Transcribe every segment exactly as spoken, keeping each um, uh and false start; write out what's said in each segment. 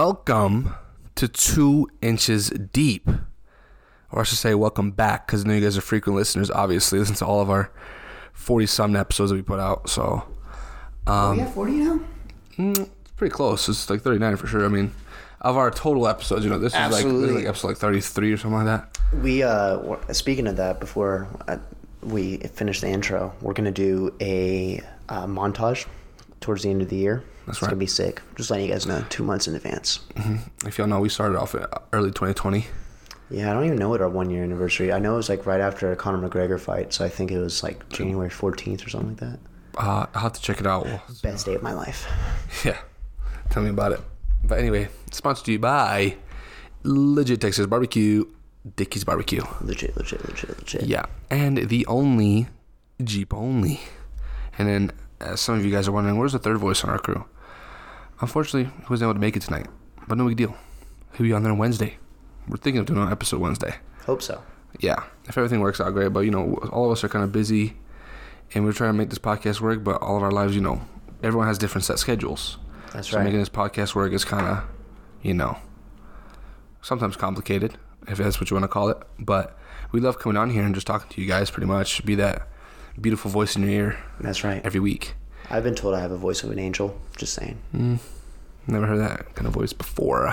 welcome to Two Inches Deep. Or I should say welcome back, because I know you guys are frequent listeners, obviously. Listen to all of our forty-some episodes that we put out, so... Um, oh, we have forty now? Mm, it's pretty close. It's like thirty-nine for sure. I mean, of our total episodes, you know, this is like, this is like episode like thirty-three or something like that. We, uh, speaking of that, before we finish the intro, we're going to do a uh, montage towards the end of the year. That's it's right. It's going to be sick. Just letting you guys know, two months in advance. Mm-hmm. If y'all know, we started off in early twenty twenty. Yeah, I don't even know what our one-year anniversary. I know it was like right after a Conor McGregor fight, so I think it was like January fourteenth or something like that. Uh, I'll have to check it out. Best day of my life. Yeah, tell me about it. But anyway, sponsored to you by Legit Texas Barbecue, Dickey's Barbecue. Legit, legit, legit, legit. Yeah, and the only Jeep only. And then, as some of you guys are wondering, where's the third voice on our crew? Unfortunately, he wasn't able to make it tonight, but no big deal. He'll be on there Wednesday. We're thinking of doing an episode Wednesday. Hope so. Yeah, if everything works out great. But, you know, all of us are kind of busy, and we're trying to make this podcast work, but all of our lives, you know, everyone has different set schedules. That's so right. Making this podcast work is kind of, you know, sometimes complicated, if that's what you want to call it. But we love coming on here and just talking to you guys, pretty much. Be that beautiful voice in your ear. That's right. Every week. I've been told I have a voice of an angel. Just saying. Mm, never heard that kind of voice before.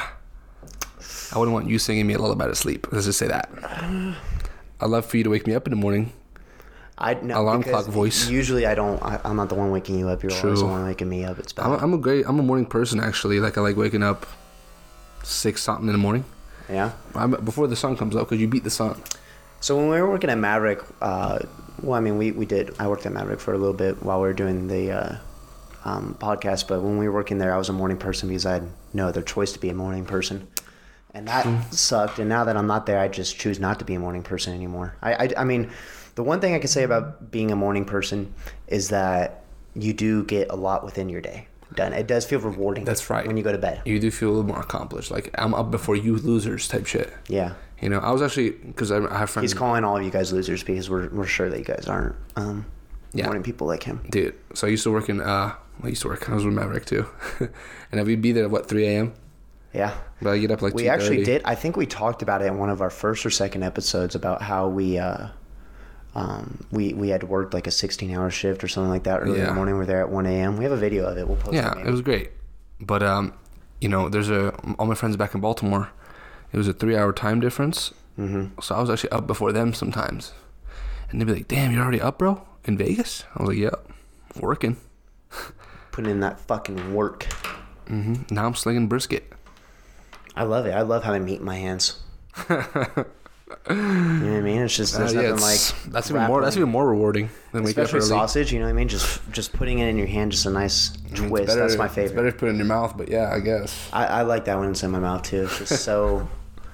I wouldn't want you singing me a lullaby to sleep. Let's just say that. I'd love for you to wake me up in the morning. I no, alarm clock voice. Usually I don't. I, I'm not the one waking you up. You're True. always the one waking me up. It's bad. I'm a, I'm a great. I'm a morning person actually. Like I like waking up six something in the morning. Yeah. I'm, before the sun comes up, because you beat the sun. So when we were working at Maverick, uh, well, I mean, we, we did. I worked at Maverick for a little bit while we were doing the uh, um, podcast. But when we were working there, I was a morning person because I had no other choice to be a morning person. And that mm. sucked. And now that I'm not there, I just choose not to be a morning person anymore. I, I, I mean, the one thing I can say about being a morning person is that you do get a lot within your day done. It does feel rewarding. That's right. When you go to bed. You do feel a little more accomplished. Like, I'm up before you losers type shit. Yeah. You know, I was actually, because I, I have friends. He's calling all of you guys losers because we're we're sure that you guys aren't um, yeah. morning people like him. Dude, so I used to work in, uh, I used to work, I was with Maverick too. And I would be there at, what, three a.m.? Yeah. But I get up like we two thirty. Actually did. I think we talked about it in one of our first or second episodes about how we uh, um, we we had worked like a sixteen hour shift or something like that early yeah. in the morning. We're there at one a.m. We have a video of it. We'll post yeah, it. Yeah, it was great. But, um, you know, there's a, all my friends back in Baltimore, it was a three hour time difference. Mm-hmm. So I was actually up before them sometimes. And they'd be like, damn, you're already up, bro? In Vegas? I was like, yep, working. Putting in that fucking work. Mm-hmm. Now I'm slinging brisket. I love it. I love having meat in my hands. You know what I mean? It's just there's uh, yeah, nothing like that's even more. That's even more rewarding than waking up early. Especially sausage. You know what I mean? Just just putting it in your hand, just a nice I mean, twist. Better, that's my favorite. It's better to put it in your mouth, but yeah, I guess I, I like that when it's in my mouth too. It's just so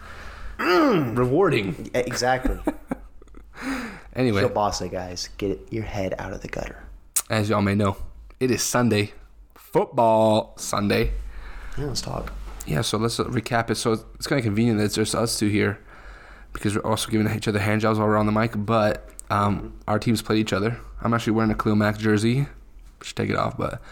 mm. rewarding. Exactly. Anyway, kielbasa, guys, get your head out of the gutter. As y'all may know, it is Sunday, football Sunday. Yeah, let's talk. Yeah, so let's recap it. So it's kind of convenient that it's just us two here because we're also giving each other hand jobs while we're on the mic. But um, mm-hmm. our teams played each other. I'm actually wearing a Khalil Mack jersey. Should take it off, but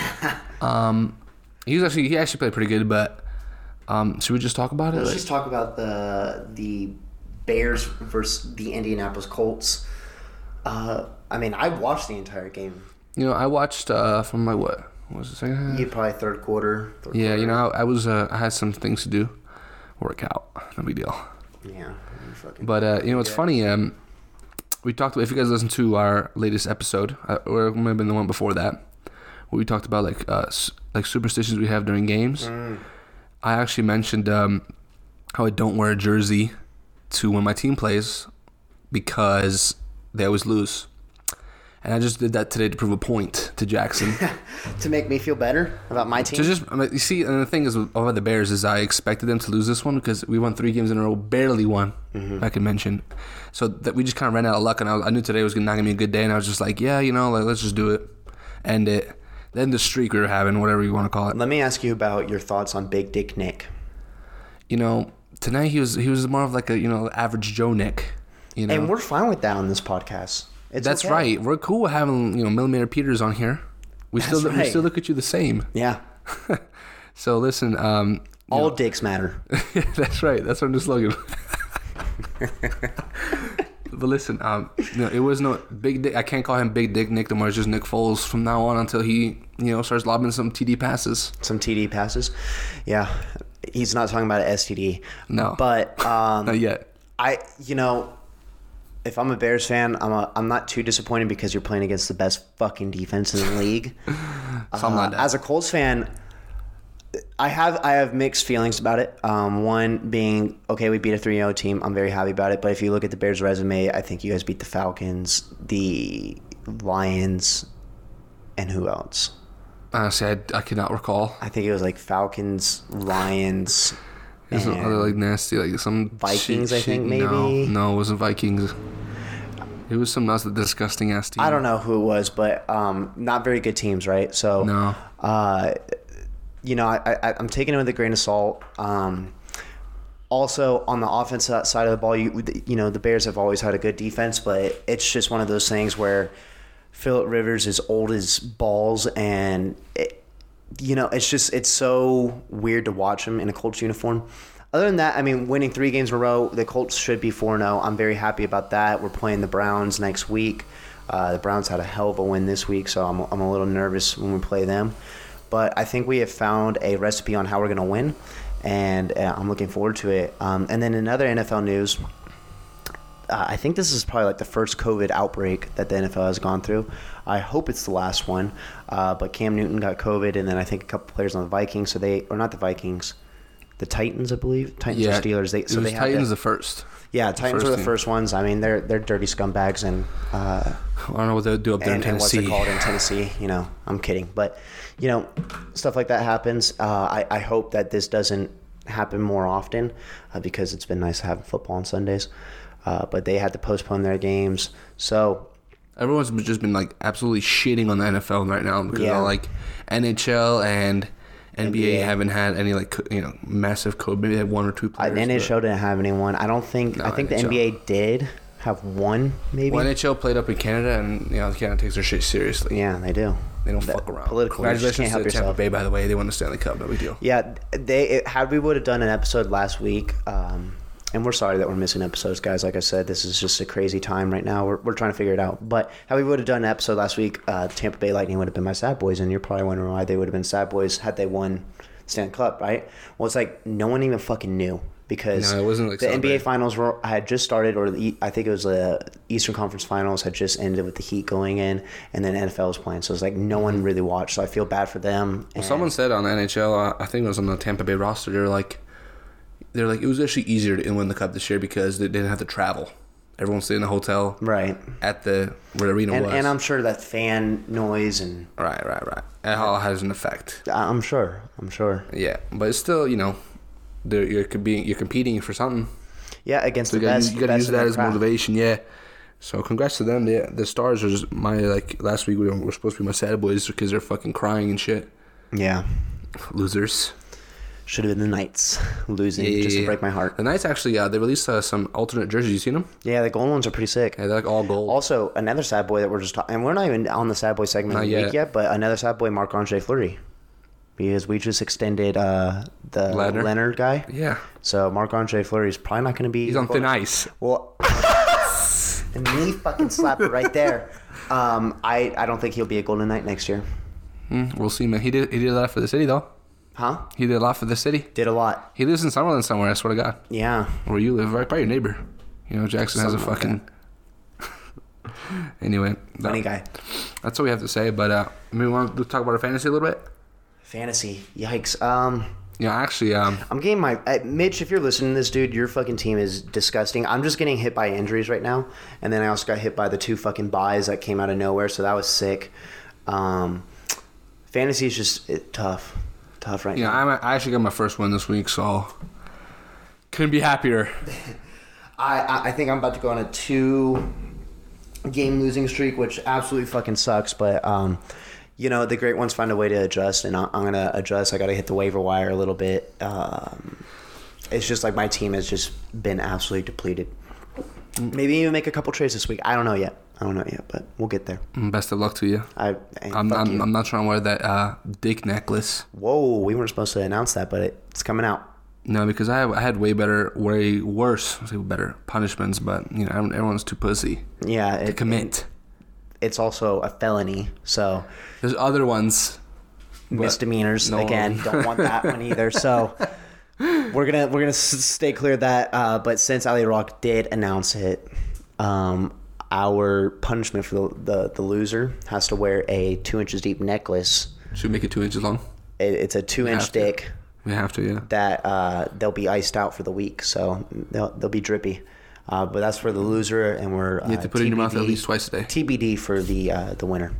um, he was actually he actually played pretty good. But um, should we just talk about it? Let's like, just talk about the the Bears versus the Indianapolis Colts. Uh, I mean, I watched the entire game. You know, I watched uh, from my what? What was the second half? You probably third quarter. Third yeah, quarter. you know, I, I was uh, I had some things to do, work out, no big deal. Yeah, but uh, you know, it's funny. Um, we talked about, if you guys listen to our latest episode, uh, or it might have been the one before that, where we talked about like uh, like superstitions we have during games. Mm. I actually mentioned um, how I don't wear a jersey to when my team plays because they always lose. And I just did that today to prove a point to Jackson. To make me feel better about my team? To just, I mean, you see, and the thing is about the Bears is I expected them to lose this one because we won three games in a row, barely won, mm-hmm. I can mention. So that we just kind of ran out of luck, and I, was, I knew today was not going to be a good day, and I was just like, yeah, you know, like, let's just do it. End it. Then the streak we were having, whatever you want to call it. Let me ask you about your thoughts on Big Dick Nick. You know, tonight he was he was more of like a, you know, average Joe Nick. You know? And we're fine with that on this podcast. It's That's okay. right. We're cool with having, you know, Millimeter Peters on here. We That's still right. we still look at you the same. Yeah. So listen, um, All know, dicks matter. That's right. That's our new slogan. But listen, um, you know, it was no Big Dick. I can't call him Big Dick Nick anymore. It's just Nick Foles from now on until he, you know, starts lobbing some T D passes. Some T D passes. Yeah. He's not talking about an S T D. No. But um, not yet. I, you know, if I'm a Bears fan, I'm a, I'm not too disappointed because you're playing against the best fucking defense in the league. Something uh, like that. As a Colts fan, I have I have mixed feelings about it. Um, one being, okay, we beat a three oh team. I'm very happy about it. But if you look at the Bears' resume, I think you guys beat the Falcons, the Lions, and who else? Honestly, I, I cannot recall. I think it was like Falcons, Lions, There's some other like nasty, like some Vikings, shit, I think, shit. maybe? No, no, it wasn't Vikings. It was some else disgusting ass team. I don't know who it was, but um, not very good teams, right? So, No. uh, you know, I, I, I'm taking it with a grain of salt. Um, also, on the offensive side of the ball, you you know, the Bears have always had a good defense, but it's just one of those things where Phillip Rivers is old as balls, and it, you know, it's just it's so weird to watch him in a Colts uniform. Other than that, I mean, winning three games in a row, the Colts should be four and oh. I'm very happy about that. We're playing the Browns next week. Uh, the Browns had a hell of a win this week, so I'm I'm a little nervous when we play them. But I think we have found a recipe on how we're going to win, and uh, I'm looking forward to it. Um, and then in other N F L news, uh, I think this is probably like the first COVID outbreak that the N F L has gone through. I hope it's the last one. Uh, but Cam Newton got COVID, and then I think a couple players on the Vikings, so they or not the Vikings, the Titans, I believe, Titans Yeah, or Steelers. They it so was they had Titans to, the first. yeah, Titans first were the team. first ones. I mean, they're they're dirty scumbags, and uh, I don't know what they'll do up there and, in and what's Tennessee. it called in Tennessee? You know, I'm kidding, but you know, stuff like that happens. Uh, I I hope that this doesn't happen more often uh, because it's been nice having football on Sundays. Uh, but they had to postpone their games, so Everyone's just been like absolutely shitting on the N F L right now because Yeah. all, like N H L and N B A, N B A. haven't had any like co- you know massive code. Maybe they had one or two uh, players. the N H L didn't have anyone. I don't think. No, I think the N H L. N B A did have one, maybe. Well, N H L played up in Canada, and you know Canada takes their shit seriously. Yeah, they do. They don't The- fuck around. Political. You just Congratulations can't help to Tampa yourself. Bay, by the way. They won the Stanley Cup. No big deal. Yeah, they it, had we would have done an episode last week, um, and we're sorry that we're missing episodes, guys. Like I said, this is just a crazy time right now. We're we're trying to figure it out. But how we would have done an episode last week, uh, Tampa Bay Lightning would have been my Sad Boys, and you're probably wondering why they would have been Sad Boys had they won Stanley Cup, right? Well, it's like no one even fucking knew because No, it wasn't, like, the N B A celebrated. Finals were had just started, or the, I think it was the Eastern Conference Finals had just ended with the Heat going in, and then N F L was playing. So it's like no one really watched. So I feel bad for them. Well, and- someone said on the N H L, uh, I think it was on the Tampa Bay roster, they're like, they're like, it was actually easier to win the cup this year because they didn't have to travel. Everyone stayed in the hotel right. at the where the arena And, was. and I'm sure that fan noise and right, right, right. It all has an effect. I'm sure, I'm sure. Yeah, but it's still, you know, they're, you're competing, you're competing for something. Yeah, against So the you gotta, best. you gotta best use in that their as craft. motivation. Yeah. So congrats to them. The the Stars are just my like last week we were, were supposed to be my sad boys because they're fucking crying and shit. Yeah, Losers. should have been the Knights losing Yeah, just yeah, to break yeah. my heart. The Knights actually, uh, they released uh, some alternate jerseys. You seen them? Yeah, the gold ones are pretty sick. Yeah, they're like all gold. Also, another sad boy that we're just talking, and we're not even on the sad boy segment Not of the yet. week yet, but another sad boy, Marc-Andre Fleury, because we just extended uh, the Leonard. Leonard guy. Yeah, So Marc-Andre Fleury is probably not going to be. he's on thin ice. Well, the knee fucking slapper right there. Um, I I don't think he'll be a Golden Knight next year. Mm, we'll see, man. He did he did a lot for the city though. Huh? He did a lot for the city. Did a lot. He lives in Summerlin somewhere. I swear to God. Yeah. Where you live, right by your neighbor. You know, Jackson has a Something like fucking. Anyway, that- Funny guy. that's what we have to say. But uh, I mean, we want to talk about our fantasy a little bit. Fantasy. Yikes. Um, Yeah, actually, um, I'm getting my uh, Mitch. If you're listening to this, dude, your fucking team is disgusting. I'm just getting hit by injuries right now, and then I also got hit by the two fucking buys that came out of nowhere. So that was sick. Um, fantasy is just it, tough, tough right you know, now. I'm, I actually got my first win this week, so couldn't be happier. I, I I think I'm about to go on a two game losing streak, which absolutely fucking sucks. But um, you know, the great ones find a way to adjust, and I, I'm gonna adjust. I got to hit the waiver wire a little bit. Um, it's just like my team has just been absolutely depleted. Maybe even make a couple trades this week. I don't know yet. I don't know yet, but we'll get there. Best of luck to you. I, hey, I'm fuck I'm, you. I'm not trying to wear that uh, dick necklace. Whoa, we weren't supposed to announce that, but it, it's coming out. No, because I, I had way better, way worse, I say better punishments, but you know everyone's too pussy Yeah, to it, commit. it- it's also a felony, so There's other ones. but misdemeanors no. again. Don't want that one either. So we're gonna we're gonna s- stay clear of that. Uh, but since Ali Rock did announce it, um, our punishment for the, the the loser has to wear a two inches deep necklace. Should we make it two inches long? It, it's a two inch have to. dick We have to, yeah. that uh, they'll be iced out for the week, so they'll they'll be drippy. Uh, but that's for the loser, and we're uh, You have to put it in your mouth at least twice a day. T B D for the uh, the winner.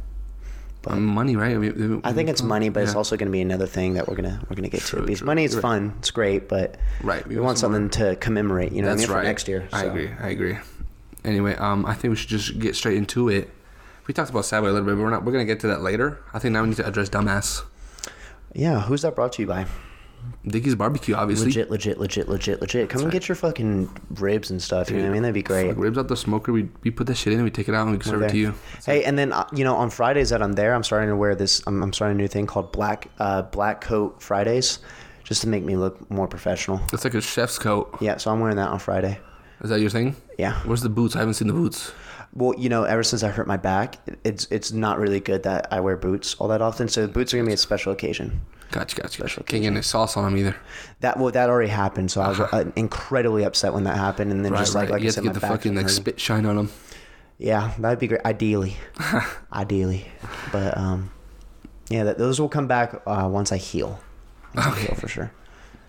Um, money, right? I, mean, I think it's money, but it's yeah. also going to be another thing that we're gonna we're gonna get True, to. Because true. money is Right. fun, it's great, but Right, we we, want want some something to commemorate. You know That's what I mean right. for next year. I so. agree. I agree. Anyway, um, I think we should just get straight into it. We talked about Subway a little bit, but we're not. We're gonna get to that later. I think now we need to address dumbass. Yeah, who's that brought to you by? Dickie's Barbecue, obviously. Legit, legit, legit, legit, legit. Come and get your fucking ribs and stuff. You know what I mean? That'd be great. Like ribs out the smoker. We we put that shit in and we take it out and we serve it Okay. to you. Hey, and then uh, you know, on Fridays that I'm there, I'm starting to wear this. I'm, I'm starting a new thing called black uh, black coat Fridays, just to make me look more professional. It's like a chef's coat. Yeah, so I'm wearing that on Friday. Is that your thing? Yeah. Where's the boots? I haven't seen the boots. Well, you know, ever since I hurt my back, it's it's not really good that I wear boots all that often. So the boots are gonna be a special occasion. Gotcha, gotcha. Special Can't get any sauce on them either. That well, that already happened. So I was uh, incredibly upset when that happened, and then Right, just like right. like you I have said, to get my the back fucking like hurting. spit shine on them. Yeah, that'd be great. Ideally, ideally, but um, yeah, that, those will come back uh, once I heal. Once I Okay. heal for sure.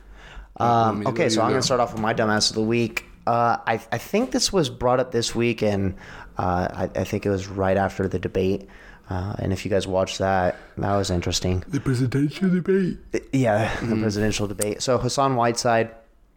Yeah, Um, let me- okay, let so me I'm go. gonna start off with my dumbass of the week. Uh, I I think this was brought up this week, and uh, I, I think it was right after the debate. Uh, and if you guys watched that, that was interesting. The presidential debate. Yeah, the Mm-hmm. presidential debate. So Hassan Whiteside,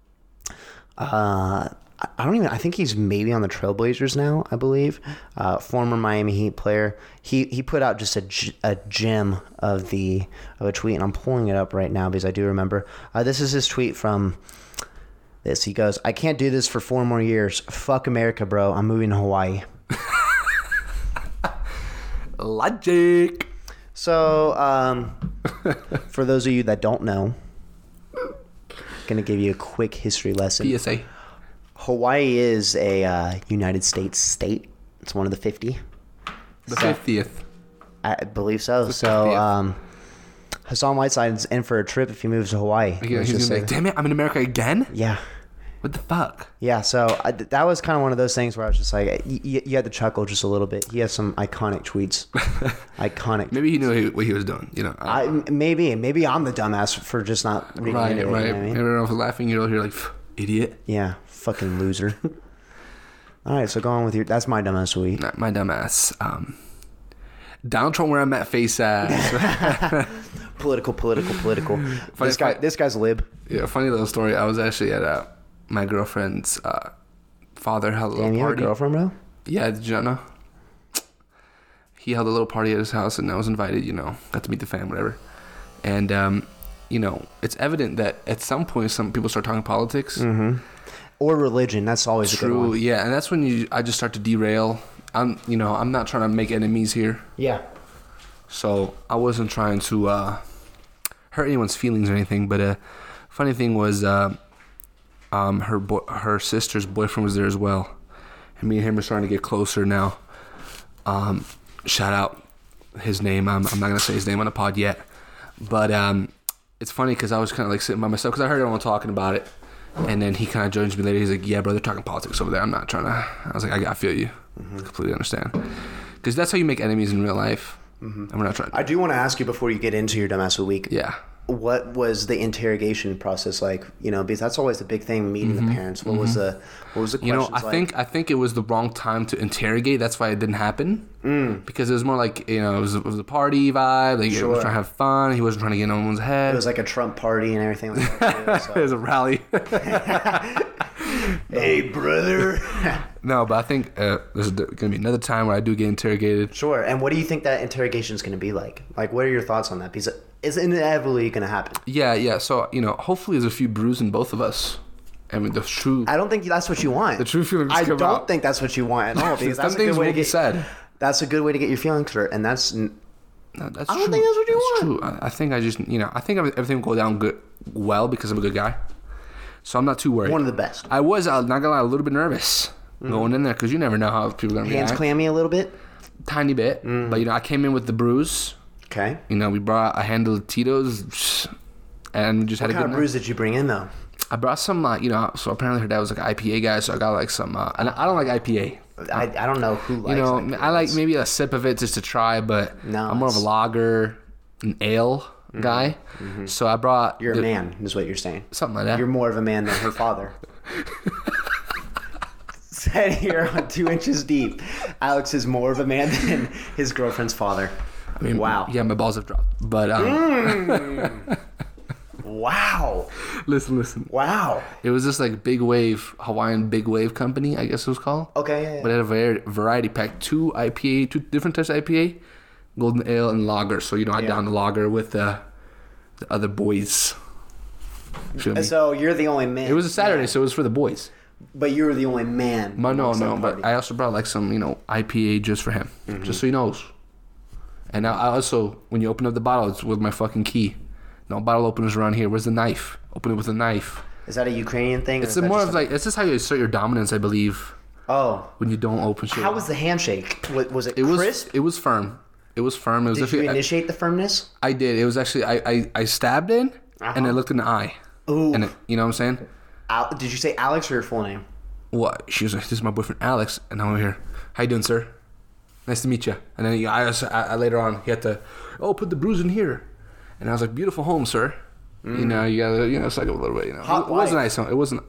uh, I I don't even. I think he's maybe on the Trailblazers now. I believe, uh, former Miami Heat player. He he put out just a, g- a gem of the of a tweet, and I'm pulling it up right now because I do remember. Uh, this is his tweet from this. He goes, "I can't do this for four more years. Fuck America, bro. I'm moving to Hawaii." Logic. So, um, for those of you that don't know, gonna give you a quick history lesson. P S A. Hawaii is a uh, United States state. It's one of the fifty. The So- fiftieth. I believe so. The So, fiftieth. um, Hassan Whiteside's in for a trip if he moves to Hawaii. Yeah, Let's he's just gonna be say like, damn it, I'm in America again? that. Yeah. What the fuck? Yeah, so I, that was kind of one of those things where I was just like, you, you had to chuckle just a little bit. He has some iconic tweets. iconic. Maybe he knew he- what he was doing, you know. I, maybe, maybe I'm the dumbass for just not reading right, into it. right. You know what I mean? Everyone else was laughing, you're here like, "Pff, idiot. Yeah, fucking loser. All right, so go on with your. That's my dumbass of the week. Nah, my dumb ass. Um, Donald Trump where I'm at face ass. Political, political, political. Funny- this guy, funny- this guy's lib. Yeah, funny little story. I was actually at uh, my girlfriend's uh, father held a Damn, little you have a party. girlfriend, bro? Yeah, did you not know? He held a little party at his house, and I was invited. You know, got to meet the fam, whatever. And um, you know, it's evident that at some point, some people start talking politics. Mm-hmm. Or religion. That's always a good True, one. yeah, and that's when you I just start to derail. I'm, you know, I'm not trying to make enemies here, Yeah. so I wasn't trying to uh, hurt anyone's feelings or anything. But uh, funny thing was, uh, um, her bo- her sister's boyfriend was there as well, and me and him are starting to get closer now. Um, shout out his name. I'm, I'm not gonna say his name on the pod yet, but um, it's funny because I was kind of like sitting by myself because I heard everyone talking about it, and then he kind of joins me later. He's like, "Yeah, bro, they're talking politics over there. I'm not trying to." I was like, "I, I feel you, mm-hmm. completely understand," because that's how you make enemies in real life, mm-hmm. and we're not trying. I do want to ask you before you get into your dumbass of the week. Yeah. What was the interrogation process like? You know, because that's always the big thing, meeting the parents. What was the what was the You questions know, I like? think I think it was the wrong time to interrogate. That's why it didn't happen. Mm. Because it was more like, you know, it was, it was a party vibe. Like, he Sure. was trying to have fun. He wasn't trying to get in anyone's head. It was like a Trump party and everything like that. Too, It was a rally. so. Hey, brother. No, but I think uh, there's going to be another time where I do get interrogated. Sure. And what do you think that interrogation is going to be like? Like, what are your thoughts on that? Because it's inevitably going to happen. Yeah, yeah. So, you know, hopefully there's a few brews in both of us. I mean, the true. I don't think that's what you want. The true feelings I come don't out. think that's what you want at all. Because Some that's a things good way to will be get said. That's a good way to get your feelings hurt, and that's. No, that's I don't true. think that's what you That's want. true. I, I think I just, you know, I think everything will go down good, well because I'm a good guy. So I'm not too worried. One of the best. I was, I'm not gonna lie, a little bit nervous Mm. going in there because you never know how people are gonna Hands react. clammy a little bit. Tiny bit, Mm. but you know, I came in with the bruise. Okay. You know, we brought a handle of Tito's, and we just What had a kind good of brews did you bring in though? I brought some, uh, you know, so apparently her dad was like an I P A guy, so I got like some, uh, and I don't like I P A. I, I don't know who likes. You know, I P As. I like maybe a sip of it just to try, but No, I'm more of a it's- lager, an ale guy. So I brought You're the- a man, is what you're saying. something like that. You're more of a man than her father. Said here on Two Inches Deep, Alex is more of a man than his girlfriend's father. I mean, wow. Yeah, my balls have dropped, but um, Wow. listen, listen. Wow. It was this like big wave Hawaiian big wave company, I guess it was called. Okay, yeah, yeah. But it had a variety, variety pack, two I P A, two different types of I P A, golden ale and lager. So you know, I Yeah. downed the lager with the the other boys. Feel me? So you're the only man. It was a Saturday, so it was for the boys. But you were the only man. But no, amongst that no, but party. I also brought like some, you know, I P A just for him, Mm-hmm. just so he knows. And I I also, when you open up the bottle, it's with my fucking key. No bottle openers around here. Where's the knife? Open it with a knife. Is that a Ukrainian thing? or It's is a that more just of a- like, it's just how you assert your dominance, I believe, Oh. when you don't open shit. How was the handshake? Was, was it, it was crisp? it was firm. It was firm. It was Did you actually, I, initiate the firmness? I did. It was actually I I, I stabbed in and I Uh-huh. looked in the eye. Ooh. And it, you know what I'm saying? Al- did you say Alex or your full name? What? She was like, "This is my boyfriend Alex," and I'm over here. How you doing, sir? Nice to meet you. And then he, I, was- I, I later on he had to, oh, put the bruise in here, and I was like, "Beautiful home, sir." You know, you gotta, you know, suck up a little bit. You know, Hot it, it was a wife. nice home. It wasn't.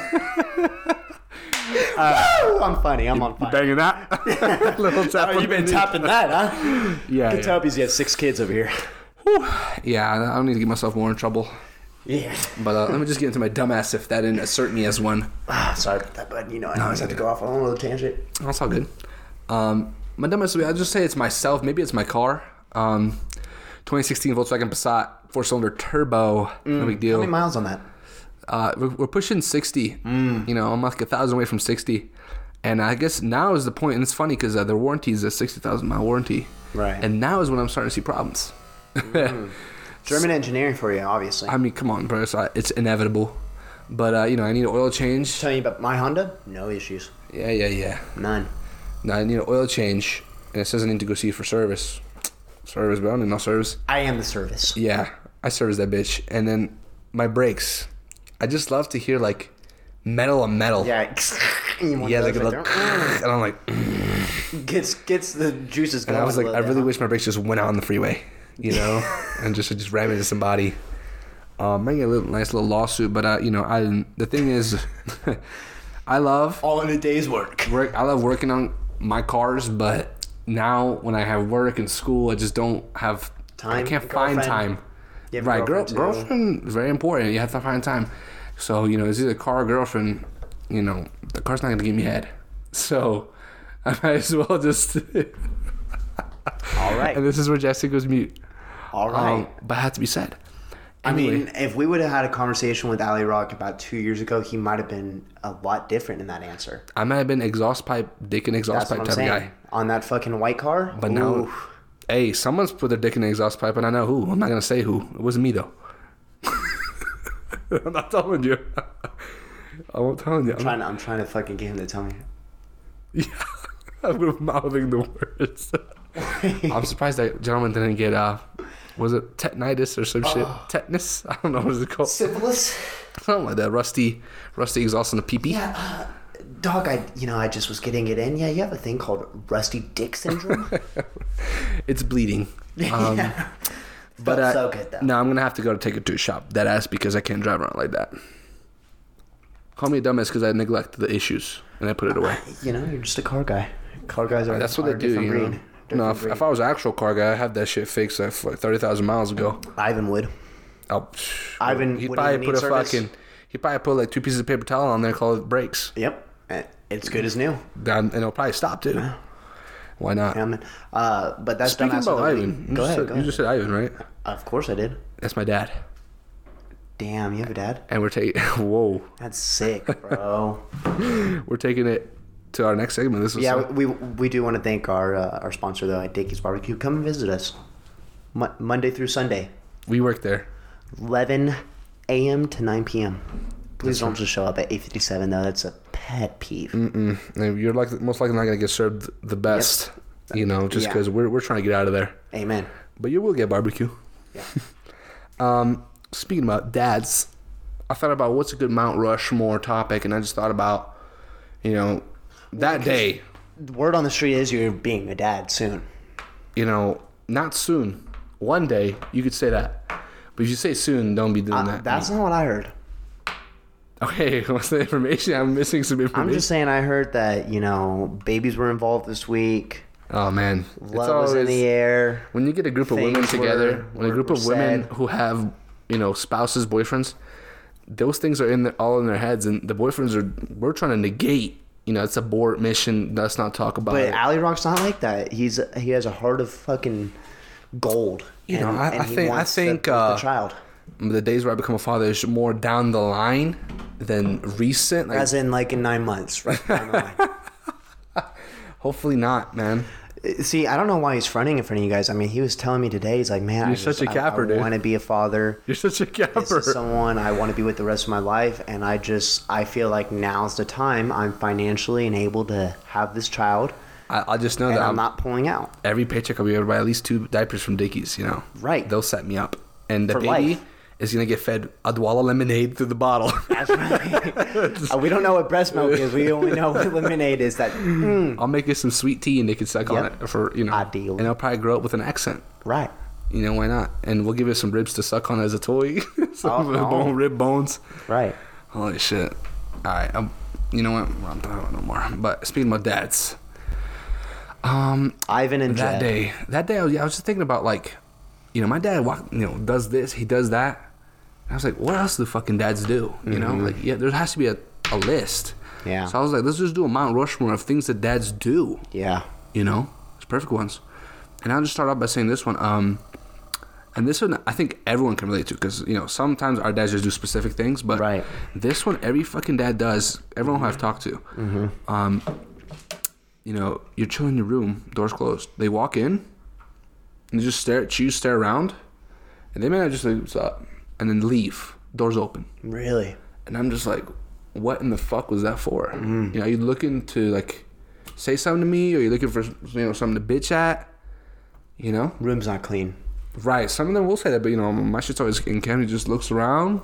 Woo! I'm funny. I'm on fire. Banging that. Little tap. Oh, on you've been the knee. tapping that, huh? Yeah, Good yeah. tell he's got six kids over here. Yeah, I don't need to get myself more in trouble. Yeah. But uh, let me just get into my dumbass if that didn't assert me as one. Ah, sorry about that, bud. You know, I always yeah, have to yeah. go off on a little tangent. That's all good. Um, my dumbass, I'll just say it's myself. Maybe it's my car. Um, twenty sixteen Volkswagen Passat, four-cylinder turbo. No big How deal. many miles on that? Uh, we're, we're pushing sixty. Mm. You know, I'm like a thousand away from sixty. And I guess now is the point, and it's funny because uh, their warranty is a sixty thousand mile warranty. Right. And now is when I'm starting to see problems. German engineering for you, obviously. I mean, come on, bro. It's, uh, it's inevitable. But, uh, you know, I need an oil change. Tell you about my Honda? No issues. Yeah, yeah, yeah. None. Now I need an oil change. And it says I need to go see you for service. Service, but I don't need no service. I am the service. Yeah, I service that bitch. And then my brakes. I just love to hear, like, metal on metal. Yeah. Yeah, like a little, and I'm like, gets gets the juices and going. I was like, a I little really bit, wish my brakes just went out on the freeway, you know, and just just ram into somebody. Um, I get a little nice little lawsuit, but uh, you know, I the thing is, I love huh? All in a day's work. work. I love working on my cars, but now when I have work and school, I just don't have Time? I can't find Girlfriend? time. You have a Right, girl, girlfriend, too. girlfriend is very important. You have to find time. So you know, it's either car or girlfriend. You know, the car's not gonna give me head. So I might as well just. All right. And this is where Jesse goes mute. All right. Um, but it had to be said. I Anyway, mean, if we would have had a conversation with Ali Rock about two years ago, he might have been a lot different in that answer. I might have been exhaust pipe, dick and exhaust That's what pipe I'm type saying. of guy. On that fucking white car. But now, Oof. hey, someone's put their dick in an exhaust pipe, and I know who. I'm not gonna say who. It wasn't me though. I'm not telling you. I won't tell you. I'm trying to, I'm trying to fucking get him to tell me. Yeah, I'm mouthing the words. I'm surprised that gentleman didn't get uh, was it tetanitis or some shit? Tetanus? I don't know what is it called. Syphilis? Something like that. Rusty, rusty exhaust on the pee-pee. Yeah, uh, dog. I, you know, I just was getting it in. Yeah, you have a thing called rusty dick syndrome. It's bleeding. Um, yeah. But Felt uh, so good though. no, I'm gonna have to go to take it to a shop. That ass because I can't drive around like that. Call me a dumbass because I neglect the issues and I put it away. You know, you're just a car guy. Car guys are. That's what are they a do. different You breed. know. Different No, if, breed. if I was an actual car guy, I'd have that shit fixed like, like thirty thousand miles ago. Ivan would. Oh, psh, Ivan he'd wouldn't probably even put need a service. fucking. He'd probably put like two pieces of paper towel on there, call it brakes, Yep. Eh, It's good as new. Then- and it'll probably stop too. Why not? Yeah, man. Uh, but that's Speaking dumbass about of the Ivan, week. you, Go just ahead. said, Go you ahead. just said Ivan, right? Of course I did. That's my dad. Damn, you have a dad? And we're taking whoa, That's sick, bro. we're taking it to our next segment. This is Yeah, so- we we do want to thank our uh, our sponsor though at Dickey's Barbecue. Come and visit us, Mo- Monday through Sunday, we work there. eleven a.m. to nine p.m. Please That's don't right. just show up at eight fifty-seven though. That's a pet peeve. Mm-mm. And you're like most likely not gonna get served the best, you know, just Yeah. because we're we're trying to get out of there. Amen. But you will get barbecue. Yeah. Um, speaking about dads, I thought about what's a good Mount Rushmore topic, and I just thought about, you know, that day, The word on the street is you're being a dad soon. you know, not soon. One day you could say that, but if you say soon, don't be doing Uh, that. that's not what I heard. Okay, what's the information? I'm missing some information. I'm just saying I heard that, you know, babies were involved this week. Oh man, it's Love was in the air. when you get a group of women Things together, were- when a were- group were of women said. who have, you know, spouses, boyfriends, those things are in the, all in their heads, and the boyfriends are we're trying to negate. You know, it's a abort mission. Let's not talk about But it. Ali Rock's not like that. He's he has a heart of fucking gold. You know, and- I- and I he think- I wants the- think, the, uh, child. The days where I become a father is more down the line than recent. Like, As in like in nine months, right down the line. hopefully not, man. See, I don't know why he's fronting in front of you guys. I mean, he was telling me today, he's like, man, You're I just, such a capper, I, dude. I want to be a father. You're such a This capper. is someone I want to be with the rest of my life, and I just I feel like now's the time I'm financially and able to have this child, I, I just know and that I'm I'm not pulling out. every paycheck I'll be able to buy at least two diapers from Dickies. You know, Right. They'll set me up, and the For baby life. is gonna get fed Adwala lemonade through the bottle. That's right. Uh, we don't know what breast milk is. We only know what lemonade is. That mm, I'll make it some sweet tea, and they can suck on Yep. it for you know. Ideal. And I'll probably grow up with an accent. right. You know why not? And we'll give it some ribs to suck on as a toy. some Oh, oh. bone, rib bones. Right. Holy shit! All right, um, you know what? Well, I'm talking about no more. But speaking about dads, um, Ivan and that Jed. day, that day, I was, I was just thinking about like, you know, my dad, walk, you know, does this, he does that. And I was like, what else do fucking dads do? You know, like, yeah, there has to be a, a list. Yeah. So I was like, let's just do a Mount Rushmore of things that dads do. Yeah. You know, it's perfect ones. And I'll just start off by saying this one. Um, and this one, I think everyone can relate to because, you know, sometimes our dads just do specific things, but Right. this one, every fucking dad does. Everyone who I've talked to. Mm-hmm. Um, you know, you're chilling in your room, doors closed. They walk in and they just stare at you, stare around, and they may not just like, what's up? And then leave. Doors open. Really. And I'm just like, what in the fuck was that for? Mm. You know, are you looking to like say something to me, or are you looking for you know something to bitch at? You know, Room's not clean. right? Some of them will say that, but you know, my shit's always in camera. He just looks around,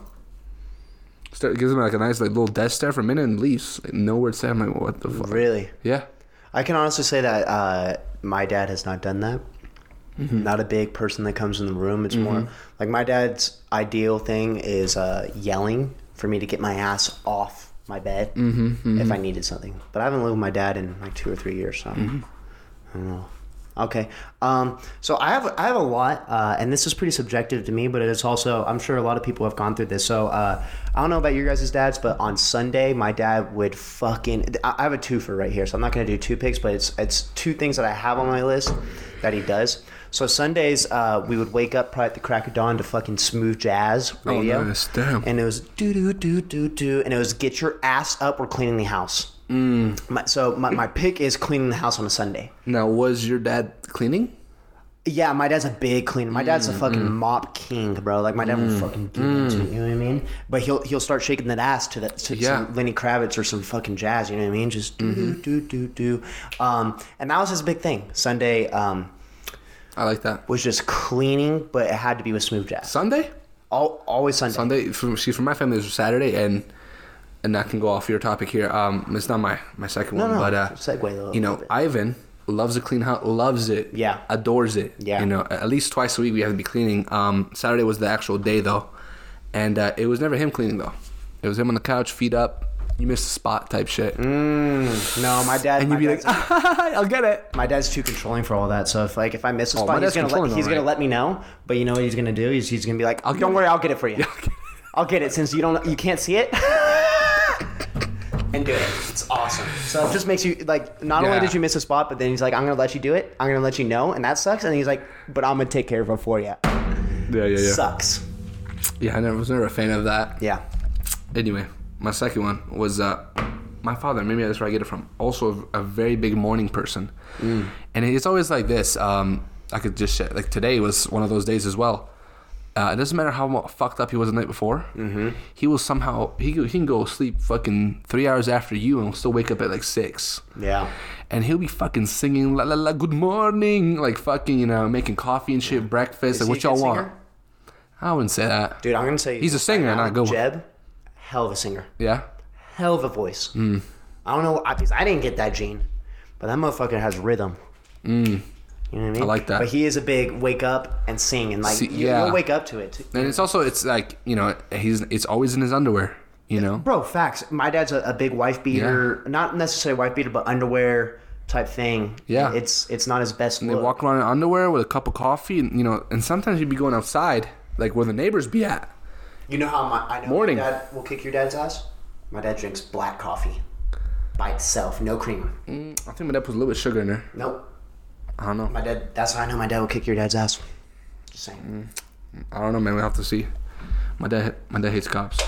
start gives him like a nice like little death stare for a minute, and leaves. Like no word said. I'm like, what the fuck? Really. Yeah. I can honestly say that uh, my dad has not done that. Mm-hmm. Not a big person that comes in the room. It's mm-hmm. more like my dad's ideal thing is uh, yelling for me to get my ass off my bed Mm-hmm, mm-hmm. if I needed something. But I haven't lived with my dad in like two or three years, so mm-hmm. I don't know. Okay, um, so I have I have a lot, uh, and this is pretty subjective to me, but it's also I'm sure a lot of people have gone through this. So uh, I don't know about your guys' dads, but on Sunday my dad would fucking I have a twofer right here, so I'm not gonna do two picks, but it's it's two things that I have on my list that he does. So Sundays uh, we would wake up probably at the crack of dawn to fucking smooth jazz radio, Oh, nice. Damn. and it was do do do do do, and it was get your ass up, we're cleaning the house. Mm. My, so my, my pick is cleaning the house on a Sunday. Now, was your dad cleaning? Yeah, my dad's a big cleaner. My dad's a fucking mop king, bro. Like my dad will fucking give it to me. You know what I mean? But he'll he'll start shaking that ass to that to Yeah. some Lenny Kravitz or some fucking jazz. You know what I mean? Just do do do do do. Um, and that was his big thing. Sunday um, I like that. was just cleaning, but it had to be with smooth jazz. Sunday? All, always Sunday. Sunday. For, see, for my family, it was Saturday, and and I can go off your topic here. Um, it's not my, my second No, one, no. but uh, Segue a little you know, bit. Ivan loves a clean house, loves it, Yeah. adores it. Yeah. You know, at least twice a week we have to be cleaning. Um, Saturday was the actual day though, and uh, it was never him cleaning though. It was him on the couch, feet up. You missed a spot type shit. Mm, no, my dad. And my you'd be like, dad's- I'll get it. My dad's too controlling for all that. So if like if I miss a Oh, spot, my he's dad's gonna let, controlling, he's all gonna right. let me know. But you know what he's gonna do? He's, he's gonna be like, I'll get "Don't it. worry, I'll get it for you. I'll get it. I'll get it since you don't you can't see it." And do it. It's awesome. So it just makes you like not only Yeah. did you miss a spot, but then he's like, "I'm gonna let you do it. I'm gonna let you know," and that sucks. And he's like, "But I'm gonna take care of it for you." Yeah, yeah, yeah. Sucks. Yeah, I never was never a fan of that. Yeah. Anyway, my second one was uh, my father. Maybe that's where I get it from. Also, a, a very big morning person, mm. and it's always like this. Um, I could just share, like today was one of those days as well. Uh, it doesn't matter how fucked up he was the night before. Mm-hmm. He will somehow he he can go sleep fucking three hours after you and still wake up at like six. Yeah. And he'll be fucking singing la la la good morning, like fucking you know making coffee and shit, breakfast. Is like what he a y'all good want? singer? I wouldn't say that, dude. I'm gonna say he's a singer, right now, not good one. Jeb, hell of a singer. Yeah. Hell of a voice. Mm. I don't know because I didn't get that gene, but that motherfucker has rhythm. Mm. You know what I mean? I like that. But he is a big wake up and sing and like See, you, yeah. you'll wake up to it. Too. And it's also it's like you know he's it's always in his underwear. You know, bro. Facts. My dad's a, a big wife beater, yeah. not necessarily wife beater, but underwear type thing. Yeah, it's it's not his best. And look. they walk around in underwear with a cup of coffee, and you know, and sometimes you'd be going outside, like where the neighbors be at. You know how my I know Morning. my dad will kick your dad's ass. My dad drinks black coffee by itself, no creamer. Mm, I think my dad puts a little bit of sugar in there. Nope. I don't know. My dad. That's how I know my dad will kick your dad's ass. Just saying. Mm, I don't know, man. We have to see. My dad. My dad hates cops.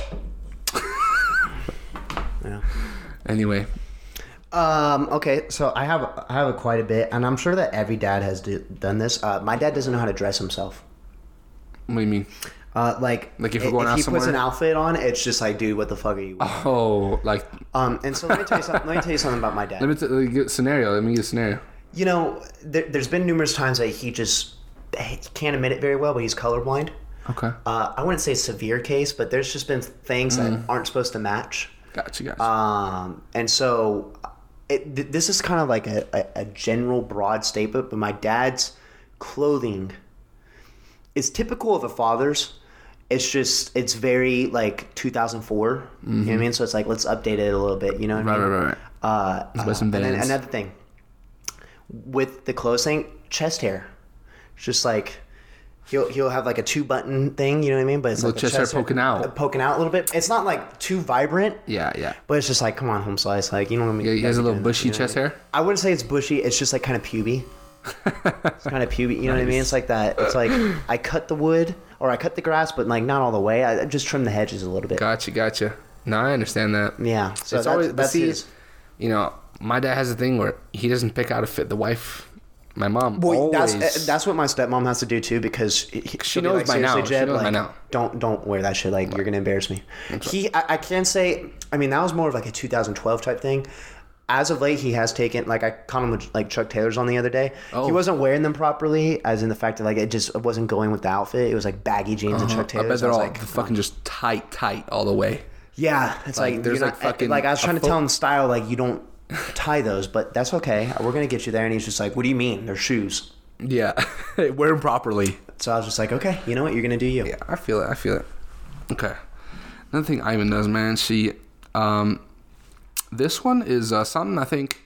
Yeah. Anyway. Um. Okay. So I have I have a quite a bit, and I'm sure that every dad has do, done this. Uh, my dad doesn't know how to dress himself. What do you mean? Uh, like, like if, we're going if out he somewhere? puts an outfit on, it's just like, dude, what the fuck are you wearing? Oh, like. Um. And so let me tell you something. Let me tell you something about my dad. Let me t- let me get a scenario. Let me get a scenario. You know, there, there's been numerous times that he just he can't admit it very well, but he's colorblind. Okay. Uh, I wouldn't say severe case, but there's just been things mm. that aren't supposed to match. Gotcha, gotcha. Um, and so it, th- this is kind of like a, a, a general broad statement, but my dad's clothing is typical of a father's. It's just, it's very like two thousand four. Mm-hmm. You know what I mean? So it's like, let's update it a little bit. You know what right, I mean? Right, right, right. Uh, uh, and then another thing. With the clothes thing, chest hair. It's just like, he'll he'll have like a two button thing, you know what I mean? But it's like chest, chest hair poking out. Uh, poking out a little bit. It's not like too vibrant. Yeah, yeah. But it's just like, come on, home slice. Like, you know what I mean? Yeah, he has a little bushy you know chest I mean? hair? I wouldn't say it's bushy. It's just like kind of puby. It's kind of puby. You know nice. What I mean? It's like that. It's like I cut the wood or I cut the grass, but like not all the way. I just trim the hedges a little bit. Gotcha, gotcha. No, I understand that. Yeah. So it's that's, always, that's see, his. You know, my dad has a thing where he doesn't pick out a fit. The wife... My mom well, always... That's, that's what my stepmom has to do too because he, she knows like, by now. Jeb, she knows like, by now. Don't don't wear that shit. Like right. You're gonna embarrass me. That's he, right. I, I can say. I mean, that was more of like a two thousand twelve type thing. As of late, he has taken like I caught him with like Chuck Taylors on the other day. Oh. He wasn't wearing them properly, as in the fact that like it just wasn't going with the outfit. It was like baggy jeans uh-huh. and Chuck Taylors. I bet they're I all like, fucking just tight, tight all the way. Yeah, it's like, like there's like not, fucking like I was trying to fo- tell him the style like you don't tie those, but that's okay. We're gonna get you there. And he's just like, what do you mean? They're shoes. Yeah, wear them properly. So I was just like, okay, you know what? You're going to do you. Yeah, I feel it. I feel it. Okay. Another thing Ivan does, man, she, um, this one is uh, something I think,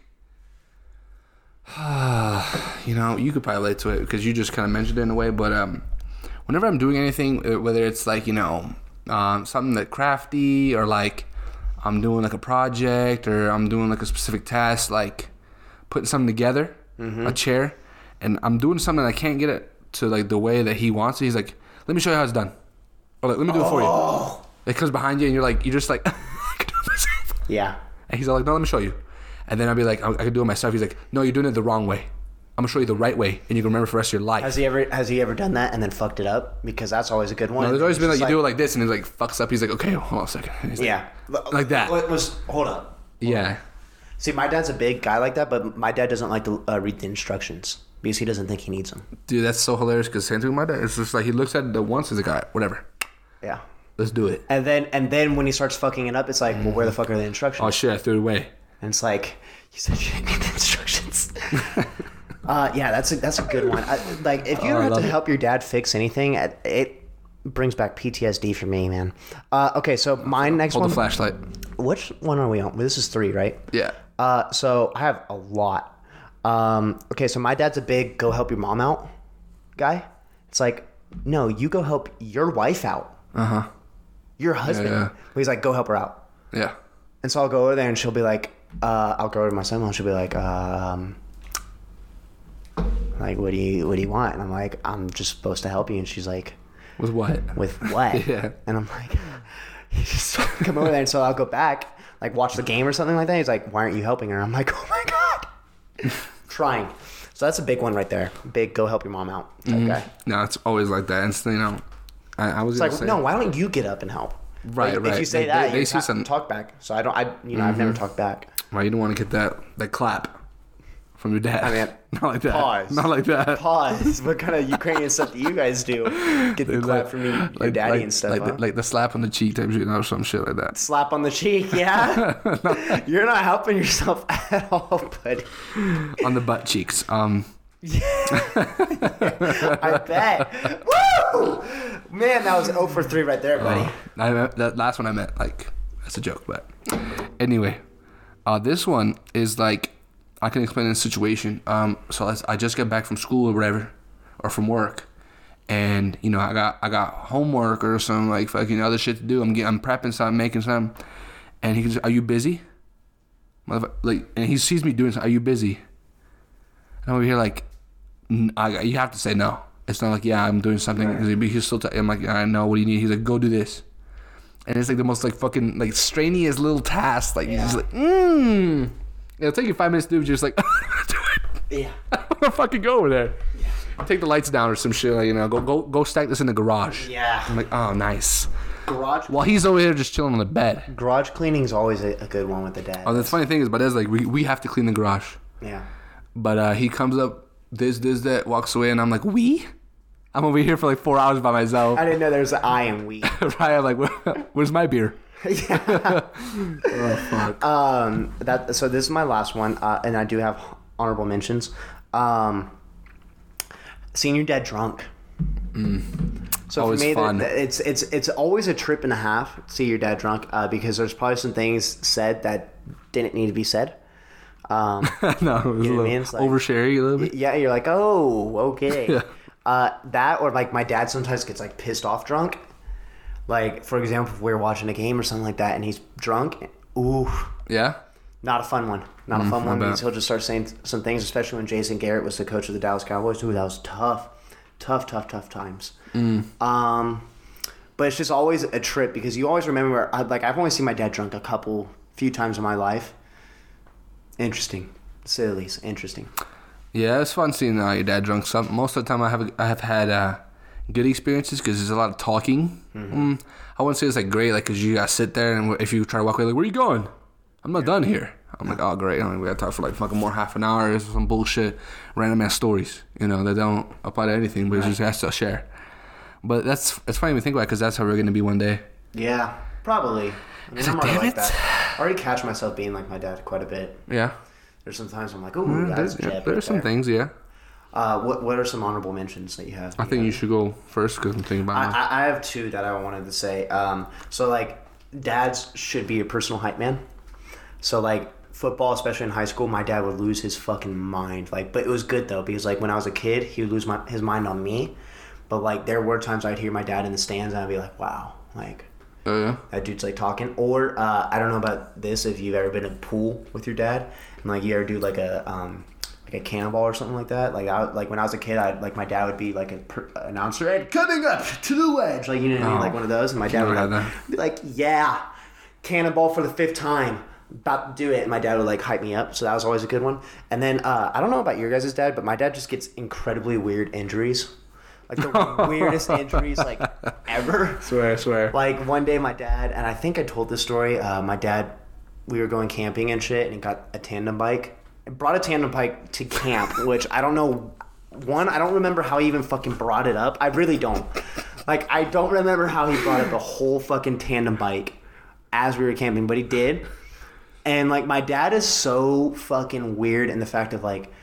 you know, you could probably relate to it because you just kind of mentioned it in a way, but um, whenever I'm doing anything, whether it's like, you know, um, something that crafty or like I'm doing like a project or I'm doing like a specific task, like putting something together, mm-hmm. a chair, and I'm doing something I can't get it to like the way that he wants it. He's like, let me show you how it's done. Or like, let me do it for oh. you. It comes behind you and you're like, you're just like, I can do it myself. Yeah. And he's all like, no, let me show you. And then I'll be like, I can do it myself. He's like, no, you're doing it the wrong way. I'm gonna show you the right way, and you can remember for the rest of your life. Has he ever has he ever done that and then fucked it up? Because that's always a good one. No, there's always been like, you like, do it like this, and he like fucks up. He's like, okay, hold on a second. Yeah, like, like that. What was hold up? Hold yeah. Up. See, my dad's a big guy like that, but my dad doesn't like to uh, read the instructions because he doesn't think he needs them. Dude, that's so hilarious. Because same thing with my dad. It's just like he looks at it once, he's like, all right, whatever. Yeah. Let's do it. And then and then when he starts fucking it up, it's like, well, where the fuck are the instructions? Oh shit, I threw it away. And it's like, you said you didn't need the instructions. uh, yeah, that's a, that's a good one. I, like, if you oh, ever have to it. help your dad fix anything, it, it brings back P T S D for me, man. Uh, okay, so my next Hold one. the flashlight. Which one are we on? This is three, right? Yeah. Uh, so I have a lot. Um, okay, so my dad's a big go help your mom out guy. It's like, no, you go help your wife out. Uh huh. Your husband. Yeah, yeah. But he's like, go help her out. Yeah. And so I'll go over there and she'll be like, uh, I'll go over to my son and she'll be like, um, like, what do you, what do you want? And I'm like, I'm just supposed to help you. And she's like, With what? With what? Yeah. And I'm like, he just come over there. And so I'll go back, like watch the game or something like that. He's like, why aren't you helping her? I'm like, oh my God. Trying. So that's a big one right there. Big go help your mom out type Mm-hmm. guy. No, it's always like that. And, you know, I, I was It's gonna like, say, no, why don't you get up and help? Right, like, right. If you say They- that, they- they you see have some- to talk back. So I don't, I, you know, I've never talked back. Right, you don't want to get that, that clap from your dad. I mean, not like that. pause. Not like that. Pause. What kind of Ukrainian stuff do you guys do? Get the Like- clap from your, your like, daddy like, and stuff, like, huh? the, like the slap on the cheek type shit, you know, or some shit like that. Slap on the cheek, yeah? You're not helping yourself at all, buddy. On the butt cheeks. Um, I bet. Woo! Man, that was zero for three right there, buddy. I meant, that last one I meant like that's a joke, but anyway, uh, this one is like I can explain the situation. Um, so let's, I just got back from school or whatever, or from work, and you know I got I got homework or some like fucking other shit to do. I'm getting, I'm prepping something, making something, and he goes, "Are you busy?" Motherfucker, like, and he sees me doing something. Are you busy? And I'm over here like, N- I, you have to say no. It's not like, yeah, I'm doing something. Right. He's still. T- I'm like, I know. What do you need? He's like, go do this. And it's like the most like fucking like strenuous little task. Like yeah. He's just like, mmm. It'll take you five minutes to do. But you're just like, I don't want to do it. Yeah. I don't want to fucking go over there. Yeah. Take the lights down or some shit. Like, you know, go go go stack this in the garage. Yeah. I'm like, oh, nice. Garage. While he's over here just chilling on the bed. Garage cleaning is always a, a good one with the dad. Oh, the funny thing is, but that's like we we have to clean the garage. Yeah. But uh, he comes up, this, this, that, walks away, and I'm like, we? I'm over here for like four hours by myself. I didn't know there was an I in we. Right, I'm like, Where, where's my beer? Yeah. Oh, fuck. Um, that, so this is my last one, uh, and I do have honorable mentions. Um, seeing your dad drunk. Mm. So always for me, fun. The, it's it's it's always a trip and a half to see your dad drunk uh, because there's probably some things said that didn't need to be said. Um, no, it was you know a little what I mean? It's like, oversharing a little bit. Yeah, you're like, oh, okay. Yeah. Uh, that or like my dad sometimes gets like pissed off drunk. Like for example, if we're watching a game or something like that and he's drunk, ooh, Yeah? not a fun one. Not Mm, a fun I one bet. because he'll just start saying some things, especially when Jason Garrett was the coach of the Dallas Cowboys. Ooh, that was tough, tough, tough, tough times. Mm. Um, but it's just always a trip because you always remember. I, like I've only seen my dad drunk a couple, few times in my life. Interesting, to say the least. Interesting. Yeah, it's fun seeing uh, your dad drunk. Some most of the time, I have I have had uh, good experiences because there's a lot of talking. Mm-hmm. Mm, I wouldn't say it's like great, like because you gotta sit there and if you try to walk away, like where are you going? I'm not yeah. done here. I'm like, oh great, I mean, we gotta talk for like fucking more half an hour. It's some bullshit, random ass stories, you know, that don't apply to anything, but right. It just has to share. But that's it's funny to think about because that's how we're gonna be one day. Yeah, probably. I mean, I'm like, already damn like it. that. I already catch myself being like my dad quite a bit. Yeah. There's some times I'm like, ooh, Mm, that's there's, yeah, Jeb there's right some there. things, yeah. Uh, what what are some honorable mentions that you have? I think you should go first because I'm thinking about I, it. I, I have two that I wanted to say. Um, so like, dads should be a personal hype man. So like football, especially in high school, my dad would lose his fucking mind. Like, but it was good though because like when I was a kid, he would lose my, his mind on me. But like there were times I'd hear my dad in the stands and I'd be like, wow, like. Oh yeah. That dude's like talking. Or uh, I don't know about this if you've ever been in a pool with your dad and like you ever do like a um like a cannonball or something like that. Like I like when I was a kid, I like my dad would be like a per- announcer and coming up to the wedge, like you know what I mean, Oh. like one of those. And my dad would like, be like, yeah, cannonball for the fifth time, about to do it. And my dad would like hype me up, so that was always a good one. And then uh, I don't know about your guys' dad, but my dad just gets incredibly weird injuries. Like the weirdest injuries like ever. Swear, swear. Like one day my dad, and I think I told this story, uh, my dad, we were going camping and shit and he got a tandem bike. Brought a tandem bike to camp, which I don't know, one, I don't remember how he even fucking brought it up. I really don't. Like I don't remember how he brought up a whole fucking tandem bike as we were camping, but he did. And like my dad is so fucking weird in the fact of like,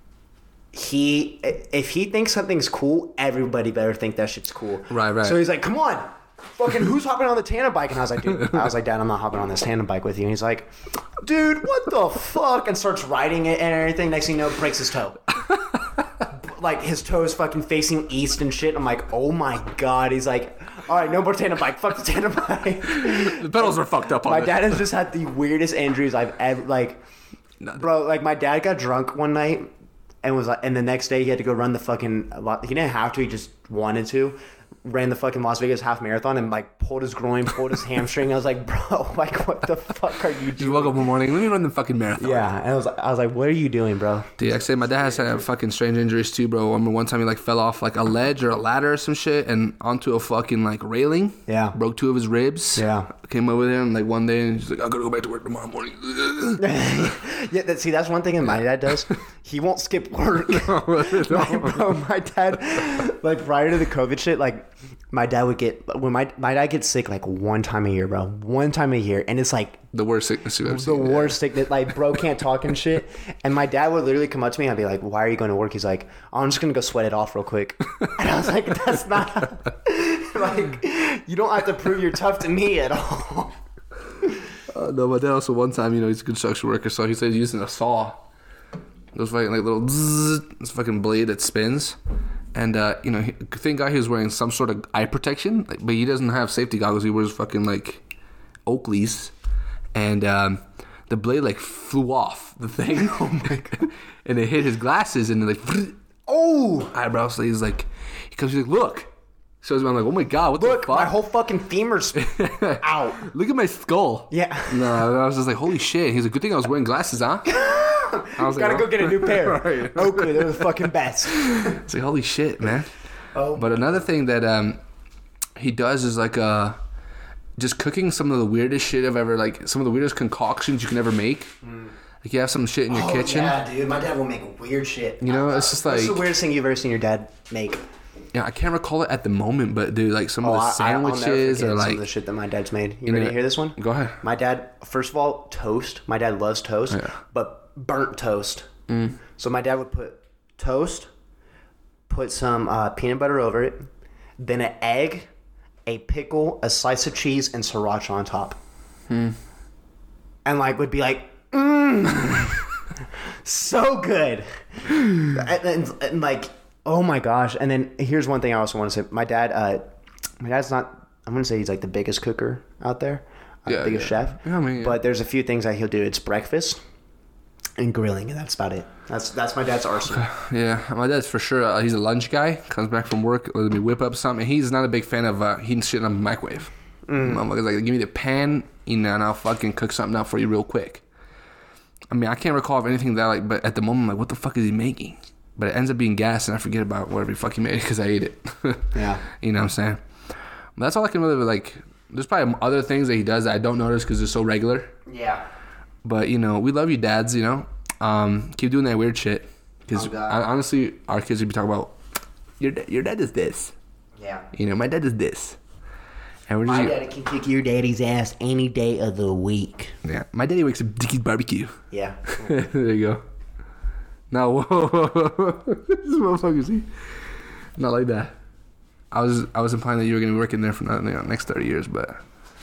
he if he thinks something's cool, everybody better think that shit's cool. Right, right. So he's like, come on, fucking who's hopping on the tandem bike? And I was like, dude, I was like, Dad, I'm not hopping on this tandem bike with you. And he's like, dude, what the fuck? And starts riding it and everything. Next thing you know, breaks his toe. Like his toe is fucking facing east and shit. I'm like, oh my god. He's like, all right, no more tandem bike. Fuck the tandem bike. The pedals are fucked up on My it. dad has just had the weirdest injuries I've ever like. No. Bro, like my dad got drunk one night and was like, and the next day he had to go run the fucking. He didn't have to. He just wanted to ran the fucking Las Vegas half marathon and like pulled his groin, pulled his hamstring. I was like, bro, like what the fuck are you doing? You woke up in the morning, let me run the fucking marathon. Yeah, and I was, I was like, what are you doing, bro? Dude, I say my dad has had fucking strange injuries too, bro. I remember one time he like fell off like a ledge or a ladder or some shit and onto a fucking like railing. Yeah. Broke two of his ribs. Yeah. Came over there and like one day and he's like, I gotta go back to work tomorrow morning. Yeah, that, see, that's one thing that my dad does. He won't skip work. my, bro, my dad, like prior to the COVID shit, like my dad would get when my my dad gets sick like one time a year, bro. One time a year, and it's like The worst sickness you've ever the seen. worst sickness. Like, bro can't talk and shit. And my dad would literally come up to me and I'd be like, "Why are you going to work?" He's like, oh, "I'm just gonna go sweat it off real quick." And I was like, "That's not like you don't have to prove you're tough to me at all." Uh, no, my dad also one time, you know, he's a construction worker, so he said he's using a saw. Those fucking like little zzz, this fucking blade that spins. And, uh, you know, he, thank God he was wearing some sort of eye protection, like, but he doesn't have safety goggles. He wears fucking, like, Oakleys. And um, the blade, like, flew off the thing. Oh, my God. And it hit his glasses, and, like, Oh! eyebrow. So he's like, he comes, he's like, look. Shows me, I'm like, oh, my God, what Look, the fuck? my whole fucking femur's out. Look at my skull. Yeah. No, I was just like, holy shit. He's like, good thing I was wearing glasses, huh? I was Gotta like, go get a new pair. Right. Oakley, they're the fucking best. It's like, holy shit, man. Oh. But another thing that um he does is like uh just cooking some of the weirdest shit I've ever, like some of the weirdest concoctions you can ever make. Mm. Like you have some shit in your Oh, kitchen. yeah, dude. My dad will make weird shit. You know, it's just like, What's the weirdest thing you've ever seen your dad make? yeah, I can't recall it at the moment, but dude, like some Oh, of the I- I- I'll never sandwiches forget or some like of the shit that my dad's made. You, you ready know- to hear this one? Go ahead. My dad, first of all, toast. My dad loves toast, Yeah. but burnt toast. Mm. So my dad would put toast, put some uh, peanut butter over it, then an egg, a pickle, a slice of cheese, and sriracha on top. Hmm. And like would be like, mmm, so good. And, and, and like, oh my gosh. And then here's one thing I also want to say. My dad, uh, my dad's not, I'm going to say he's like the biggest cooker out there. Uh, Yeah, biggest yeah. chef. Yeah, I mean, yeah. But there's a few things that he'll do. It's breakfast and grilling, and that's about it. That's that's my dad's arsenal. Yeah, my dad's for sure. Uh, he's a lunch guy. Comes back from work, let me whip up something. He's not a big fan of uh, heating shit in a microwave. Mm. Motherfucker's like, give me the pan, you know, and I'll fucking cook something out for you real quick. I mean, I can't recall of anything that like, but at the moment, I'm like, what the fuck is he making? But it ends up being gas, and I forget about whatever he fucking made because I ate it. Yeah. You know what I'm saying? But that's all I can really like. There's probably other things that he does that I don't notice because they're so regular. Yeah. But you know, we love you, dads. You know, um, keep doing that weird shit. Because Oh, God. honestly, our kids would be talking about your da- your dad is this. Yeah. You know, my dad is this. And we're just My daddy can kick your daddy's ass any day of the week. yeah. My daddy wakes up Dickie's barbecue. Yeah. There you go. No, whoa, whoa, whoa. This motherfucker, see, not like that. I was I was implying that you were gonna be working there for the you know, next thirty years, but.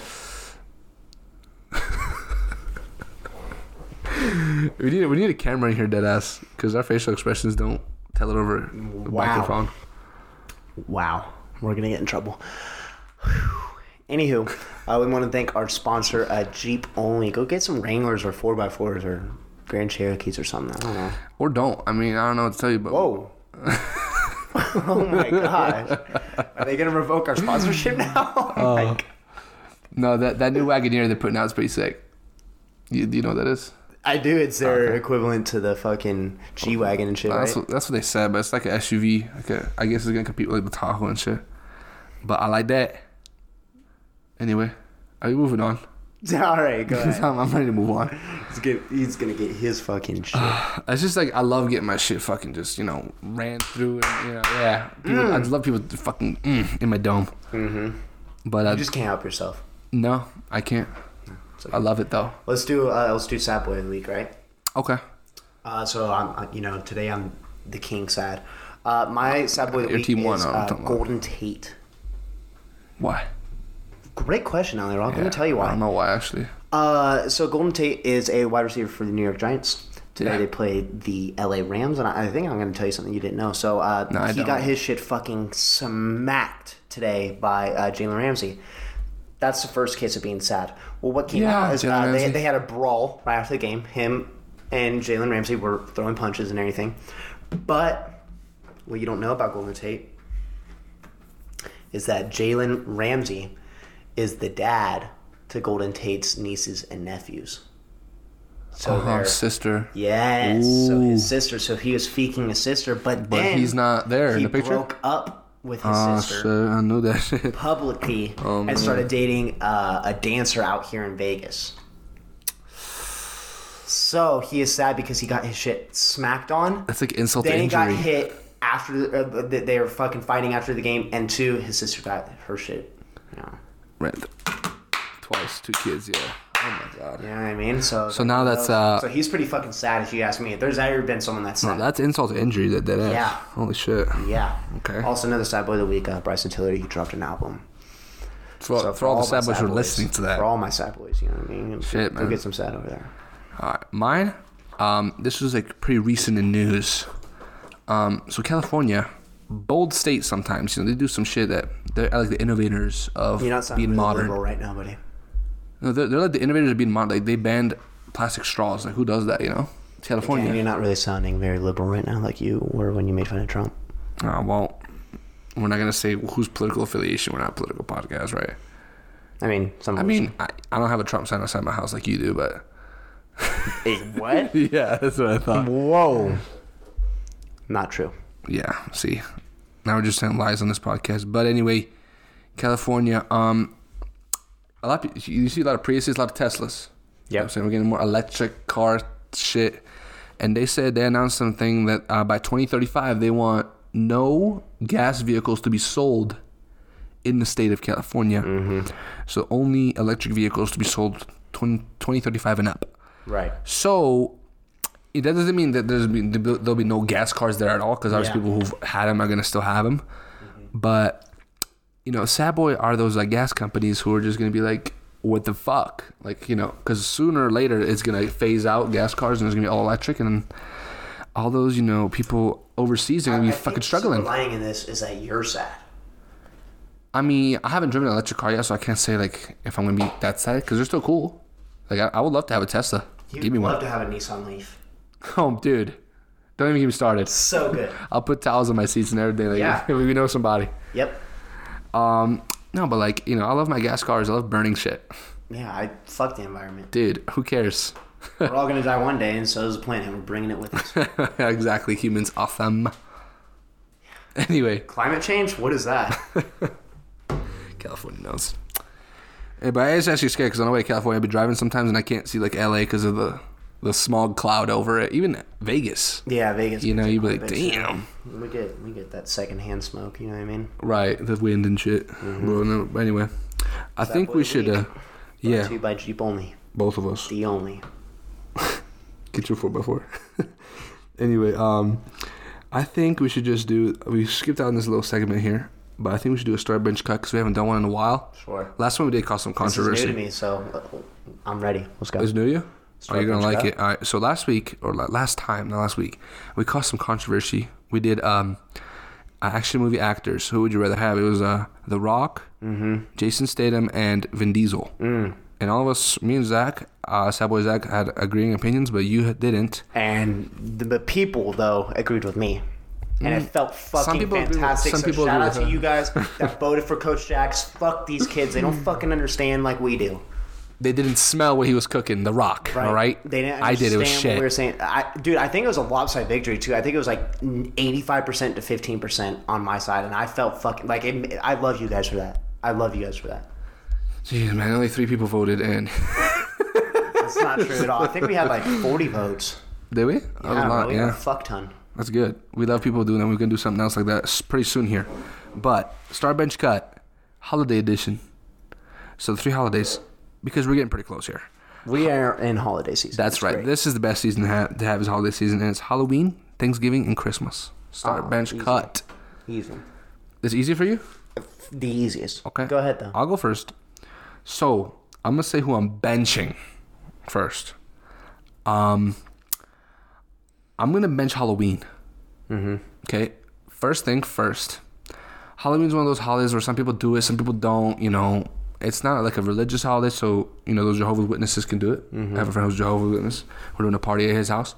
We need we need a camera in here, dead ass, because our facial expressions don't tell it over the Wow. microphone. Wow. We're going to get in trouble. Anywho, uh, we want to thank our sponsor, uh, Jeep Only. Go get some Wranglers or four by fours or Grand Cherokees or something. I don't know. Or don't. I mean, I don't know what to tell you, but Whoa. Oh my gosh. Are they going to revoke our sponsorship now? Oh my God. no, that that new Wagoneer they're putting out is pretty sick. You, do you know what that is? I do. It's their Okay. equivalent to the fucking G-Wagon and shit, That's right? what, that's what they said, but it's like an S U V. Like a, I guess it's gonna compete with like the Tahoe and shit. But I like that. Anyway, are we moving on? All right, go ahead. I'm, I'm ready to move on. He's, get, he's going to get his fucking shit. It's just like I love getting my shit fucking just you know ran through and you know yeah. People, I just love people to fucking mm, in my dome. Mm-hmm. But I You just can't help yourself. no, I can't. It's okay. I love it though. Let's do uh, let's do Sad Boy of the Week, right? Okay. Uh, so I'm uh, you know today I'm the king sad. Uh, my Sad Boy of the Your Week team is won, I'm uh, talking about. Golden Tate. Why? Great question, Alejandro. I'm Yeah, going to tell you I why. don't know why actually. Uh, so Golden Tate is a wide receiver for the New York Giants. Today Yeah. they played the L A Rams, and I, I think I'm going to tell you something you didn't know. So uh, No, I he don't. got his shit fucking smacked today by uh, Jalen Ramsey. That's the first case of being sad. Well, what came Yeah, out is Jalen uh, they, Ramsey. they had a brawl right after the game. Him and Jalen Ramsey were throwing punches and everything. But what you don't know about Golden Tate, is that Jalen Ramsey is the dad to Golden Tate's nieces and nephews. So oh, their sister. Yes. Ooh. So his sister. So he was faking his sister, but, But then he's not there in the picture? He broke up with his Oh, sister shit. I knew that shit. publicly Oh, man. and started dating uh, a dancer out here in Vegas. So he is sad because he got his shit smacked on. That's like insult Then to he got injury. hit after uh, they were fucking fighting after the game, and two, his sister got her shit. Yeah. Right. Twice. Two kids, yeah. Oh, my God. You know what I mean? So So now that's, uh... So he's pretty fucking sad if you ask me. If there's ever been someone that's sad. No, that's insult to injury, that dead ass. Yeah. Holy shit. Yeah. Okay. Also, another sad boy of the week, uh, Bryson Tiller, he dropped an album. For, So for all the my sad boys who are listening to that. For all my sad boys, you know what I mean? Shit, Go man. get some sad over there. All right, mine. Um, this was like pretty recent in news. Um, so California, bold state sometimes. You know, they do some shit that they're like the innovators of You're not sounding being really modern. liberal right now, buddy. No, they're, they're like the innovators of being modern. Like they banned plastic straws. Like who does that? You know, it's California. Again, you're not really sounding very liberal right now, like you were when you made fun of Trump. Uh, well, we're not gonna say whose political affiliation. We're not a political podcast, right? I mean, some. I mean, I, I don't have a Trump sign outside my house like you do, but hey, what? yeah, that's what I thought. Whoa. Not true. Yeah, see, now we're just telling lies on this podcast. But anyway, California, um, a lot of, you see a lot of Priuses, a lot of Teslas. Yep. You know what I'm saying we're getting more electric car shit, and they said they announced something that uh, by twenty thirty-five they want no gas vehicles to be sold in the state of California. Mm-hmm. So only electric vehicles to be sold twenty thirty-five and up. Right. So that doesn't mean that there's be, there'll be no gas cars there at all, because obviously Yeah. people who've had them are gonna still have them. Mm-hmm. But you know, sad boy are those like gas companies who are just gonna be like, what the fuck, like, you know, because sooner or later it's gonna phase out gas cars and it's gonna be all electric, and all those, you know, people overseas are gonna be I fucking think struggling. The lying in this is that you're sad. I mean, I haven't driven an electric car yet, so I can't say like if I'm gonna be that sad, because they're still cool. Like I, I would love to have a Tesla. You'd Give me love one. to have a Nissan Leaf. Oh, dude, don't even get me started. So good. I'll put towels on my seats and everything. Like, Yeah. we know somebody. Yep. Um, no, but like, you know, I love my gas cars. I love burning shit. Yeah, I fuck the environment. Dude, who cares? We're all gonna die one day, and so is the planet. We're bringing it with us. Exactly. Humans awesome. Anyway, Climate change? What is that? California knows. Hey, but I was actually scared because on the way to California, I've been driving sometimes and I can't see like L A because of the the smog cloud over it. Even Vegas. Yeah, Vegas. You know, you'd be like, Quite a bit, damn. so We get we get that secondhand smoke. You know what I mean? Right, the wind and shit. Mm-hmm. Well, no, but anyway, I Sad think boy we of the should, week. uh, Brought yeah, to you by Jeep Only. both of us. The only. Get your four by four. Anyway, um, I think we should just do. We skipped out on this little segment here, but I think we should do a start bench cut because we haven't done one in a while. Sure. Last one we did caused some controversy. This is new to me, so uh, I'm ready. Let's go. Is new to you? Start Are you gonna bench like cut. it? All right. So last week or la- last time, not last week, we caused some controversy. We did um, action movie actors. Who would you rather have? It was uh, The Rock, Mm-hmm. Jason Statham, and Vin Diesel. Mm. And all of us, me and Zach, uh, Sad Boy Zach, had agreeing opinions, but you didn't. And the, the people, though, agreed with me. And it felt fucking people agree with- fantastic. some So people shout agree out with to her. you guys that voted for Coach Jacks. Fuck these kids. They don't fucking understand like we do. They didn't smell what he was cooking, The Rock, all right? They didn't I did, it was understand shit. what we were saying. I, dude, I think it was a lopsided victory, too. I think it was like eighty-five percent to fifteen percent on my side. And I felt fucking... Like, it, I love you guys for that. I love you guys for that. Jeez, man, only three people voted, and... That's not true at all. I think we had like forty votes. Did we? That was Yeah, a lot, bro, we had yeah. a fuck ton. That's good. We love people doing that. We're going to do something else like that s- pretty soon here. But, Star Bench Cut, Holiday Edition. So, the three holidays, because we're getting pretty close here. We are in holiday season. That's It's right. great. This is the best season to have, to have is holiday season, and it's Halloween, Thanksgiving, and Christmas. Star Oh, Bench easy. Cut. Easy. Is it easy for you? The easiest. Okay. Go ahead, though. I'll go first. So, I'm going to say who I'm benching first. Um, I'm going to bench Halloween. Mm-hmm. Okay? First thing first. Halloween's one of those holidays where some people do it, some people don't, you know. It's not like a religious holiday, so, you know, those Jehovah's Witnesses can do it. Mm-hmm. I have a friend who's a Jehovah's Witness. We're doing a party at his house.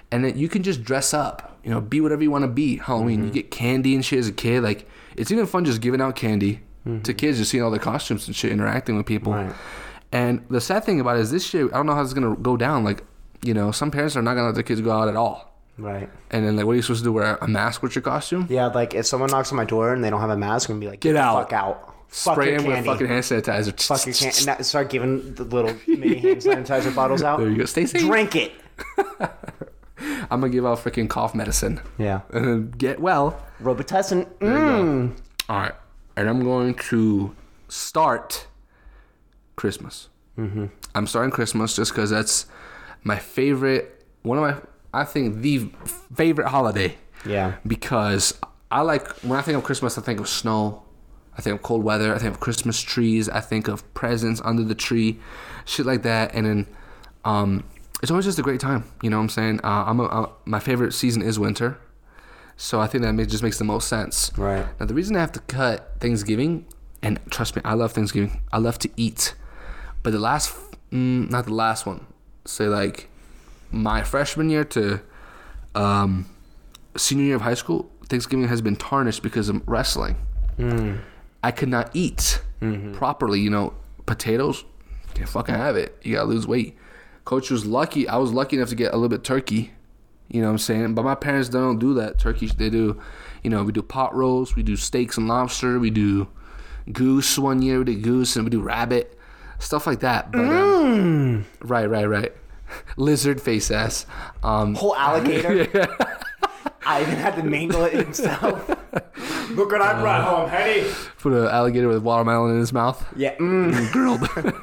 and then you can just dress up, you know, be whatever you want to be. Halloween, mm-hmm. you get candy and shit as a kid. Like, it's even fun just giving out candy mm-hmm. to kids, just seeing all the costumes and shit, interacting with people. Right. And the sad thing about it is this year, I don't know how it's gonna go down. Like, you know, some parents are not gonna let their kids go out at all. Right. And then, like, what are you supposed to do? Wear a mask with your costume? Yeah, like, if someone knocks on my door and they don't have a mask, I'm gonna be like, get, get out. Fuck out. Spray fuck them with fucking hand sanitizer. Fuck your can- and start giving the little mini hand sanitizer bottles out. There you go. Stay safe. Drink it. I'm gonna give out freaking cough medicine. Yeah. And then get well. Robitussin. Mm. All right. And I'm going to start Christmas. Mm-hmm. I'm starting Christmas just because that's my favorite, one of my, I think the favorite holiday. Yeah. Because I like, when I think of Christmas, I think of snow. I think of cold weather. I think of Christmas trees. I think of presents under the tree, shit like that. And then um, it's always just a great time. You know what I'm saying? Uh, I'm a, uh, my favorite season is winter. So I think that may, just makes the most sense. Right. Now, the reason I have to cut Thanksgiving, and trust me, I love Thanksgiving. I love to eat. But the last, mm, not the last one, say like my freshman year to um, senior year of high school, Thanksgiving has been tarnished because of wrestling. Mm. I could not eat mm-hmm. properly. You know, potatoes, can't fucking have it. You gotta lose weight. Coach was lucky. I was lucky enough to get a little bit turkey. You know what I'm saying? But my parents don't do that. Turkey, they do, you know, we do pot roast, we do steaks and lobster, we do goose one year, we did goose, and we do rabbit, stuff like that. But mm. um, right, right, right. Lizard face ass. Um, Whole alligator. Yeah. I even had to mangle it himself. Look what I brought uh, home, Hetty. Put an alligator with watermelon in his mouth. Yeah. Mm. Grilled.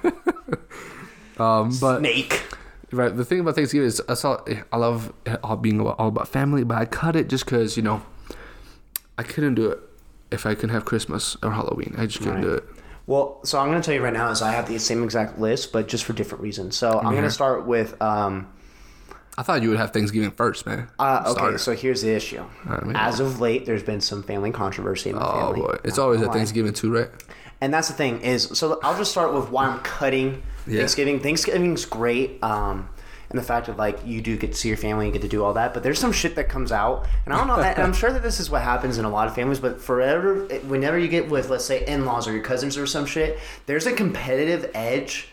um, but Snake. Right. The thing about Thanksgiving is I saw I love it all being all about family, but I cut it just because, you know, I couldn't do it if I couldn't have Christmas or Halloween. I just couldn't right. do it. Well, so I'm going to tell you right now is I have the same exact list, but just for different reasons. So I'm mm-hmm. going to start with... Um, I thought you would have Thanksgiving first, man. Uh, okay, Starter. So here's the issue. Right, As of late, there's been some family controversy in my oh, family. Oh, boy. It's always at Thanksgiving too, right? And that's the thing is... So I'll just start with why I'm cutting yeah. Thanksgiving. Thanksgiving's great. Um... And the fact that, like, you do get to see your family, you get to do all that. But there's some shit that comes out. And I don't know, and I'm sure that this is what happens in a lot of families. But forever, whenever you get with, let's say, in-laws or your cousins or some shit, there's a competitive edge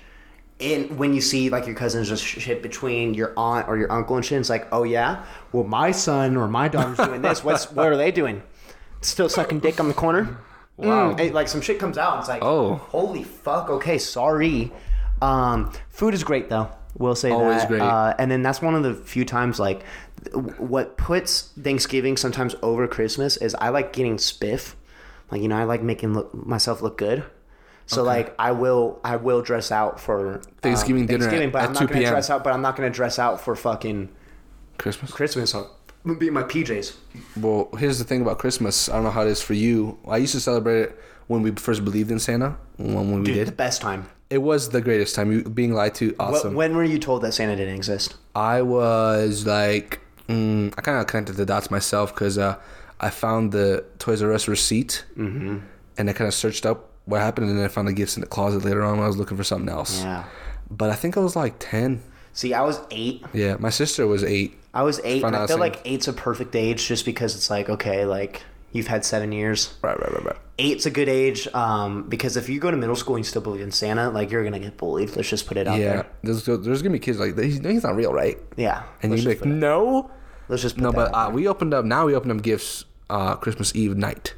in when you see, like, your cousins just shit between your aunt or your uncle and shit. It's like, oh, yeah? Well, my son or my daughter's doing this. What's What are they doing? Still sucking dick on the corner? Wow. Mm. It, like, some shit comes out. And it's like, oh, holy fuck. Okay, sorry. Um, food is great, though. We'll say Always that. Great. Uh, and then that's one of the few times, like, what puts Thanksgiving sometimes over Christmas is I like getting spiff. Like, you know, I like making look, myself look good. So, okay. like, I will I will dress out for Thanksgiving um, dinner Thanksgiving, at, but at I'm two not gonna p.m. dress out. But I'm not going to dress out for fucking Christmas. Christmas. I'm going to be in my P Js. Well, here's the thing about Christmas. I don't know how it is for you. I used to celebrate it when we first believed in Santa. When, when we Dude, did. the best time. It was the greatest time. You being lied to, awesome. When were you told that Santa didn't exist? I was like, mm, I kind of connected the dots myself because uh, I found the Toys R Us receipt mm-hmm. and I kind of searched up what happened, and then I found the gifts in the closet later on when I was looking for something else. Yeah. But I think I was like ten. See, I was eight. Yeah, my sister was eight. I was eight, and I feel same. like eight's a perfect age just because it's like, okay, like, you've had seven years. Right, right, right, right. Eight's a good age um, because if you go to middle school and you still believe in Santa, like, you're going to get bullied. Let's just put it out yeah, there. Yeah, there's, there's going to be kids like, he's, he's not real, right? Yeah. And you'd be like, no. Let's just put No, that but uh, we opened up, now we opened up gifts uh, Christmas Eve night.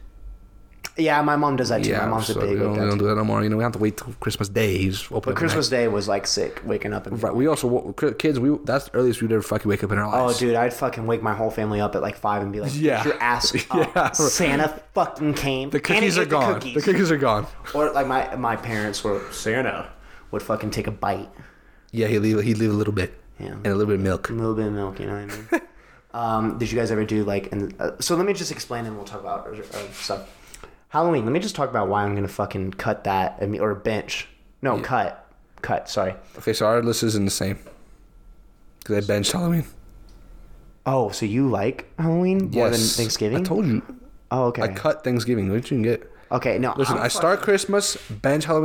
Yeah, my mom does that too. Yeah, my mom's so a big we don't, we don't do that no more. You know, we have to wait till Christmas Day. You just open but Christmas Day was like sick, waking up. And right. We also, kids, we that's the earliest we'd ever fucking wake up in our lives. Oh, dude, I'd fucking wake my whole family up at like five and be like, yeah. your ass up. Yeah. Santa fucking came. The cookies are gone. The cookies. the cookies are gone. Or like my my parents were, Santa would fucking take a bite. Yeah, he'd leave, he'd leave a little bit. Yeah. And a little bit of milk. A little bit of milk, you know what I mean? um, did you guys ever do like, and uh, so let me just explain and we'll talk about uh, stuff. Halloween, let me just talk about why I'm going to fucking cut that, I mean, or bench. No, yeah. cut. Cut, sorry. Okay, so our list isn't the same. Because I benched Halloween. Oh, so you like Halloween more yes. than Thanksgiving? I told you. Oh, okay. I cut Thanksgiving. What did you get? Okay, no. Listen, I'm I start fucking... Christmas, bench Halloween,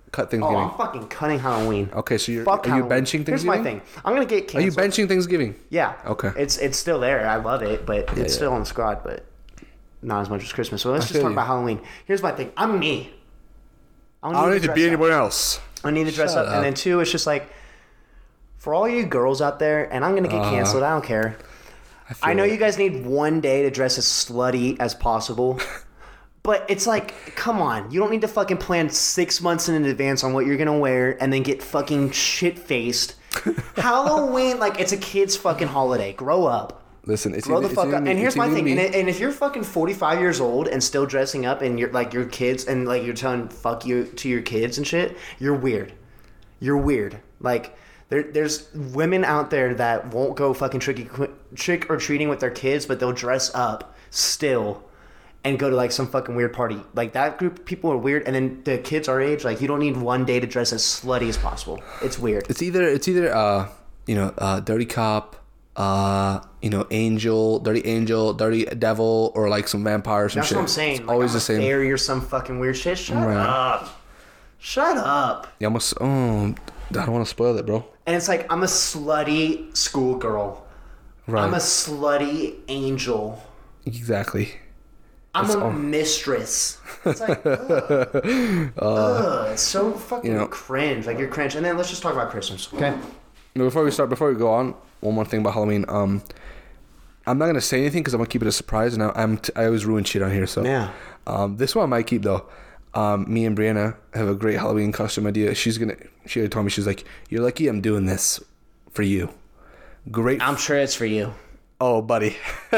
cut Oh, Thanksgiving? I'm fucking cutting Halloween. Okay, so you're Fuck are you Halloween. benching Here's my Thanksgiving? thing. I'm gonna get Are you canceled. benching Thanksgiving? Yeah. Okay. It's it's still there. I love it, but it's yeah. still on the squad, but not as much as Christmas. So let's I just feel talk you. about Halloween. Here's my thing. I'm me. I don't need to dress be up. anywhere else. I need to dress Shut up. up. And then two, it's just like for all you girls out there, and I'm gonna get Uh-huh. canceled. I don't care. I, feel I know it. you guys need one day to dress as slutty as possible. But it's like, come on. You don't need to fucking plan six months in advance on what you're going to wear and then get fucking shit-faced. Halloween, like, it's a kid's fucking holiday. Grow up. Listen, it's Grow either, the fuck it's up. either, And here's it's my either thing. me- And, and if you're fucking forty-five years old and still dressing up and you're like your kids and like you're telling fuck you to your kids and shit, you're weird. You're weird. Like, there, there's women out there that won't go fucking tricky, trick or treating with their kids, but they'll dress up still and go to like some fucking weird party. Like that group of people are weird, and then the kids our age, like you don't need one day to dress as slutty as possible. It's weird. It's either it's either uh you know uh dirty cop, uh you know angel, dirty angel, dirty devil, or like some vampire or some That's shit. what I'm saying. It's Like, always I'm the a same. fairy or some fucking weird shit. Shut Right. up. Shut up. Yeah, almost. Oh, I don't want to spoil it, bro. And it's like I'm a slutty schoolgirl. Right. I'm a slutty angel. Exactly. I'm It's a all- mistress. It's like, ugh. ugh. It's so fucking you know- cringe. Like, you're cringe. And then let's just talk about Christmas, okay? No, before we start, before we go on, one more thing about Halloween. Um, I'm not gonna say anything because I'm gonna keep it a surprise, and I, I'm t- I always ruin shit on here. So Yeah. Um, this one I might keep though. Um, me and Brianna have a great Halloween costume idea. She's gonna. She already told me she's like, "You're lucky I'm doing this for you." Great. I'm sure it's for you. Oh, buddy.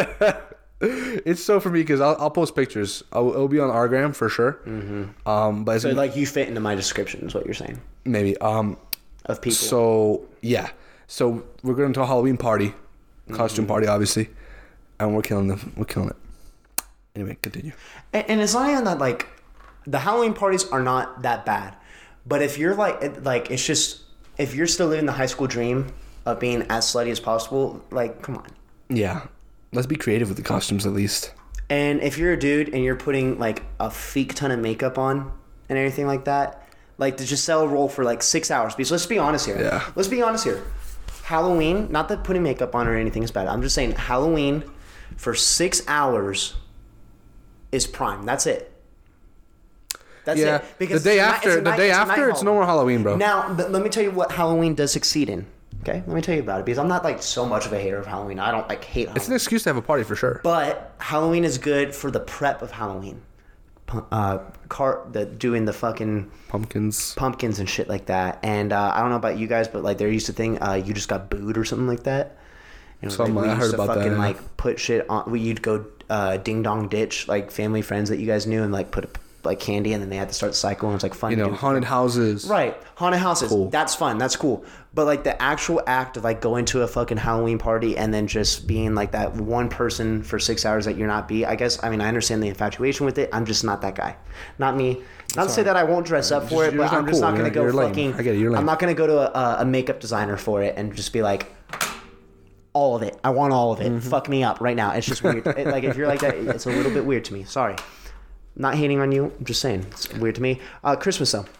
It's so for me because I'll, I'll post pictures. I'll, it'll be on our gram for sure. Mm-hmm. Um, but it's So, like, you fit into my description is what you're saying maybe. Um, of people. so yeah. So we're going to a Halloween party, costume party, obviously, and we're killing them. We're killing it. Anyway, continue. And, and it's not even that, like, the Halloween parties are not that bad. But if you're, like, it, like, it's just, if you're still living the high school dream of being as slutty as possible, like, come on. Yeah, let's be creative with the costumes at least. And if you're a dude and you're putting, like, a feek ton of makeup on and everything like that, like, to just sell a roll for, like, six hours. Because let's be honest here. Yeah. Let's be honest here. Halloween, not that putting makeup on or anything is bad. I'm just saying Halloween for six hours is prime. That's it. That's Yeah, it. Because the day it's a night- after- it's a the night- day it's a after, night it's no more Halloween, bro. Now, th- let me tell you what Halloween does succeed in. Okay? Let me tell you about it. Because I'm not, like, so much of a hater of Halloween. I don't, like, hate Halloween. It's an excuse to have a party for sure. But Halloween is good for the prep of Halloween. Pu- Uh, car, the doing the fucking Pumpkins. pumpkins and shit like that. And uh, I don't know about you guys, but like there used to thing, uh, you just got booed or something like that. You know, Something- like, we I used heard to about that, fucking yeah. like put shit on. We you'd go uh, ding dong ditch like family friends that you guys knew and like put like candy, and then they had to start the cycle. And it's like fun. You to know, do. haunted houses. Right, haunted houses. Cool. That's fun. That's cool. But like the actual act of like going to a fucking Halloween party and then just being like that one person for six hours that you're not be. I guess I mean I understand the infatuation with it. I'm just not that guy. Not me. Not to say that I won't dress up for Just- it, you're but just I'm not just cool. not gonna You're- go you're lame. fucking. I get it, you're lame. I'm not gonna go to a, a makeup designer for it and just be like. All of it. I want all of it. Mm-hmm. Fuck me up right now. It's just weird. It- like if you're like that, it's a little bit weird to me. Sorry. Not hating on you. I'm just saying it's weird to me. Uh, Christmas though.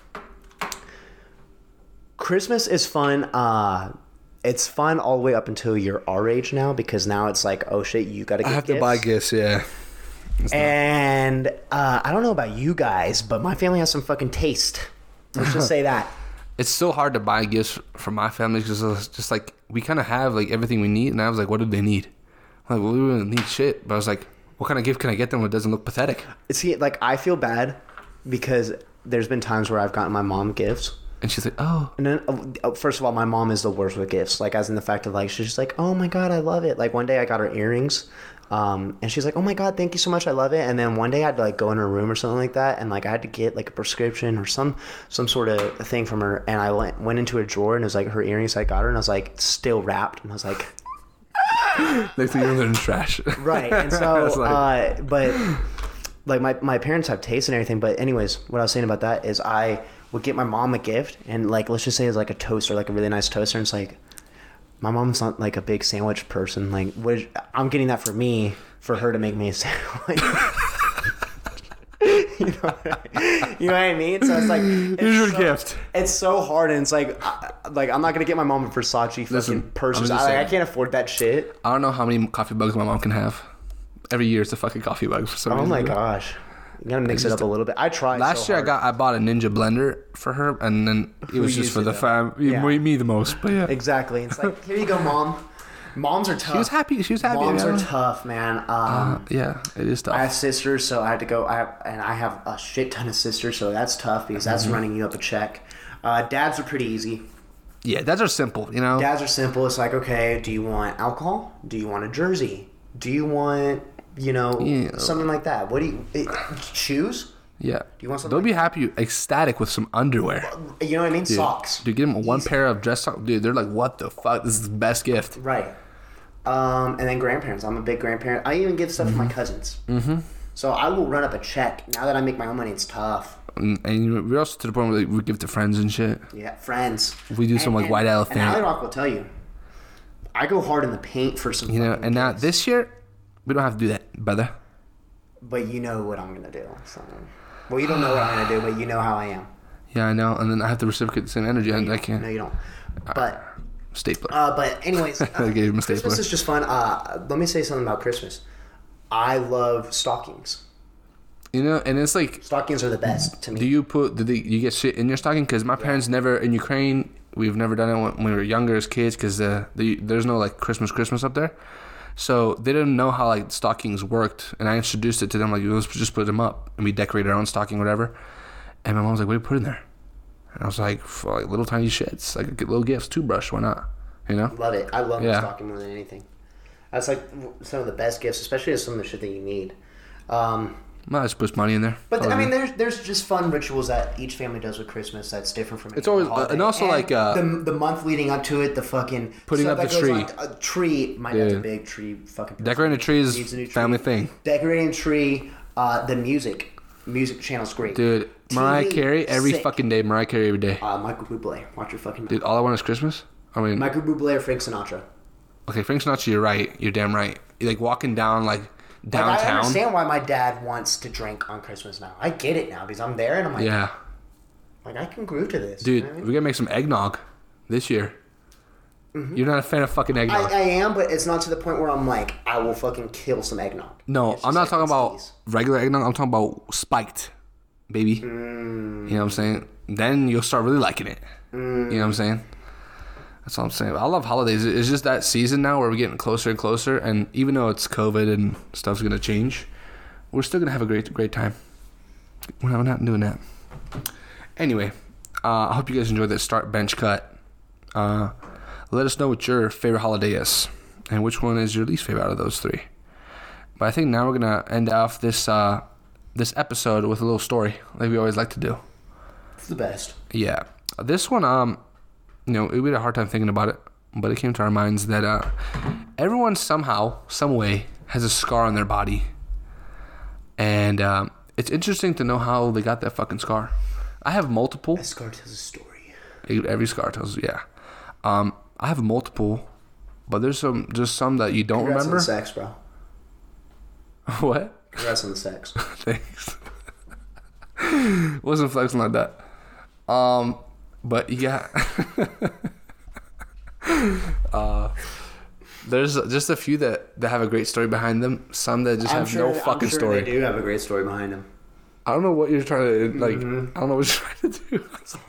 Christmas is fun. Uh, it's fun all the way up until you're our age now because now it's like, oh shit, you gotta I get have gifts. to buy gifts. Yeah. And uh, I don't know about you guys, but my family has some fucking taste. Let's just say that. It's so hard to buy gifts for my family because it's just like we kind of have like everything we need, and I was like, what do they need? I'm like, well, we don't need shit. But I was like, what kind of gift can I get them that doesn't look pathetic? See, like I feel bad because there's been times where I've gotten my mom gifts. And she's like, oh, And then, uh, first of all, my mom is the worst with gifts. Like, as in the fact of, like, she's just like, oh, my God, I love it. Like, one day I got her earrings. Um, and she's like, oh, my God, thank you so much. I love it. And then one day I had to, like, go in her room or something like that. And, like, I had to get, like, a prescription or some some sort of thing from her. And I went, went into a drawer, and it was, like, her earrings I got her. And I was, like, still wrapped. And I was like... next thing you know, they're in trash. Right. And so, It's like- uh, but, like, my, my parents have taste and everything. But anyways, what I was saying about that is I... would get my mom a gift, and like let's just say it's like a toaster, like a really nice toaster, and it's like my mom's not like a big sandwich person. Like what is, I'm getting that for me, for her to make me a sandwich. you, know what I, you know what I mean? So it's like it's Here's your so, gift. It's so hard, and it's like, I, like I'm not gonna get my mom a Versace fucking Listen, purses. I'm just I, saying. I can't afford that shit. I don't know how many coffee bugs my mom can have. Every year it's a fucking coffee bug for some Oh reason. my gosh, you gotta mix it just- up a little bit. I tried. Last so year I hard. got I bought a Ninja blender for her, and then it Who was just used for it, the though? fam. Yeah. Me, me the most, but yeah. Exactly. It's like, here you go, mom. Moms are tough. She was happy. She was happy. Moms man. are tough, man. Um, Uh, yeah, it is tough. I have sisters, so I had to go. I have, and I have a shit ton of sisters, so that's tough because that's Mm-hmm. running you up a check. Uh, dads are pretty easy. yeah, dads are simple, you know. Dads are simple. It's like, okay, do you want alcohol? Do you want a jersey? Do you want, you know, Yeah. something like that? What do you it, shoes? yeah. Do you want something? They'll like be happy, ecstatic with some underwear. You know what I mean? Dude. Socks. Dude, give them one pair of dress socks. Dude, they're like, what the fuck? This is the best gift. Right. Um, and then grandparents. I'm a big grandparent. I even give stuff to my cousins. Mm-hmm. So I will run up a check. Now that I make my own money, it's tough. And, and you know, we're also to the point where like, we give to friends and shit. Yeah, friends. We do some, like, white elephant. And Alley Rock will tell you, I go hard in the paint for some. You know, fucking and now kids. this year, we don't have to do that, brother. But you know what I'm gonna do. So. Well, you don't know what I'm gonna do, but you know how I am. Yeah, I know. And then I have to reciprocate the same energy. and I can't. No, you don't. But Stapler. uh, but anyways, uh, I gave him a stapler. Christmas is just fun. Uh, let me say something about Christmas. I love stockings. You know, and it's like, Stockings are the best to me. do you put, do they, you get shit in your stocking? Because my parents never, in Ukraine, we've never done it when we were younger as kids because the, the, there's no like Christmas, Christmas up there. So they didn't know how like stockings worked. And I introduced it to them, like, let's just put them up. And we decorate our own stocking or whatever. And my mom was like, what do you put in there? And I was like, for like little tiny shits, like little gifts, toothbrush, why not? You know? Love it. I love Yeah. my stocking more than anything. That's like some of the best gifts, especially as some of the shit that you need. Um, Well, I just put money in there. but I Probably. mean, there's there's just fun rituals that each family does with Christmas that's different from. It's any always- other holiday. and also, like, uh, the the month leading up to it, the fucking Putting stuff up that the goes tree. on- A tree. My dad's a Yeah. big tree fucking. person. Decorating a tree is Needs a new tree. family thing. Decorating a tree. Uh, the music, music channel's great. Dude, Mariah T V, Carey every sick. fucking day. Mariah Carey every day. Uh, Michael Bublé. Watch your fucking mouth. Dude, all I want is Christmas. I mean, Michael Bublé or Frank Sinatra. okay, Frank Sinatra, you're right. You're damn right. You're like walking down like Like, I downtown. understand why my dad wants to drink on Christmas now. I get it now because I'm there and I'm like, Yeah, like I can groove to this. dude, you know what I mean? we gotta make some eggnog this year. You're not a fan of fucking eggnog? I, I am, but it's not to the point where I'm like, I will fucking kill some eggnog. no, It's I'm just not like, talking it's about teas. regular eggnog. I'm talking about spiked, baby. Mm. You know what I'm saying? Then you'll start really liking it. Mm. You know what I'm saying? That's all I'm saying. I love holidays. It's just that season now where we're getting closer and closer, and even though it's COVID and stuff's gonna change, we're still gonna have a great, great time. We're not, we're not doing that. Anyway, uh, I hope you guys enjoyed that start bench cut. Uh, let us know what your favorite holiday is, and which one is your least favorite out of those three. But I think now we're gonna end off this uh, this episode with a little story, like we always like to do. It's the best. Yeah, this one, um, you know, we had a hard time thinking about it, but it came to our minds that uh, everyone somehow, some way, has a scar on their body, and um, it's interesting to know how they got that fucking scar. I have multiple. A scar tells a story. Every scar tells, yeah. Um, I have multiple, but there's some, just some that you don't Congrats remember. on the sex, bro. What? Congrats on the sex. Thanks. Wasn't flexing like that. Um, but yeah. uh, there's just a few that, that have a great story behind them. Some that just I'm have sure, no fucking I'm sure story. They do have a great story behind them. I don't know what you're trying to like. Mm-hmm. I don't know what you're trying to do.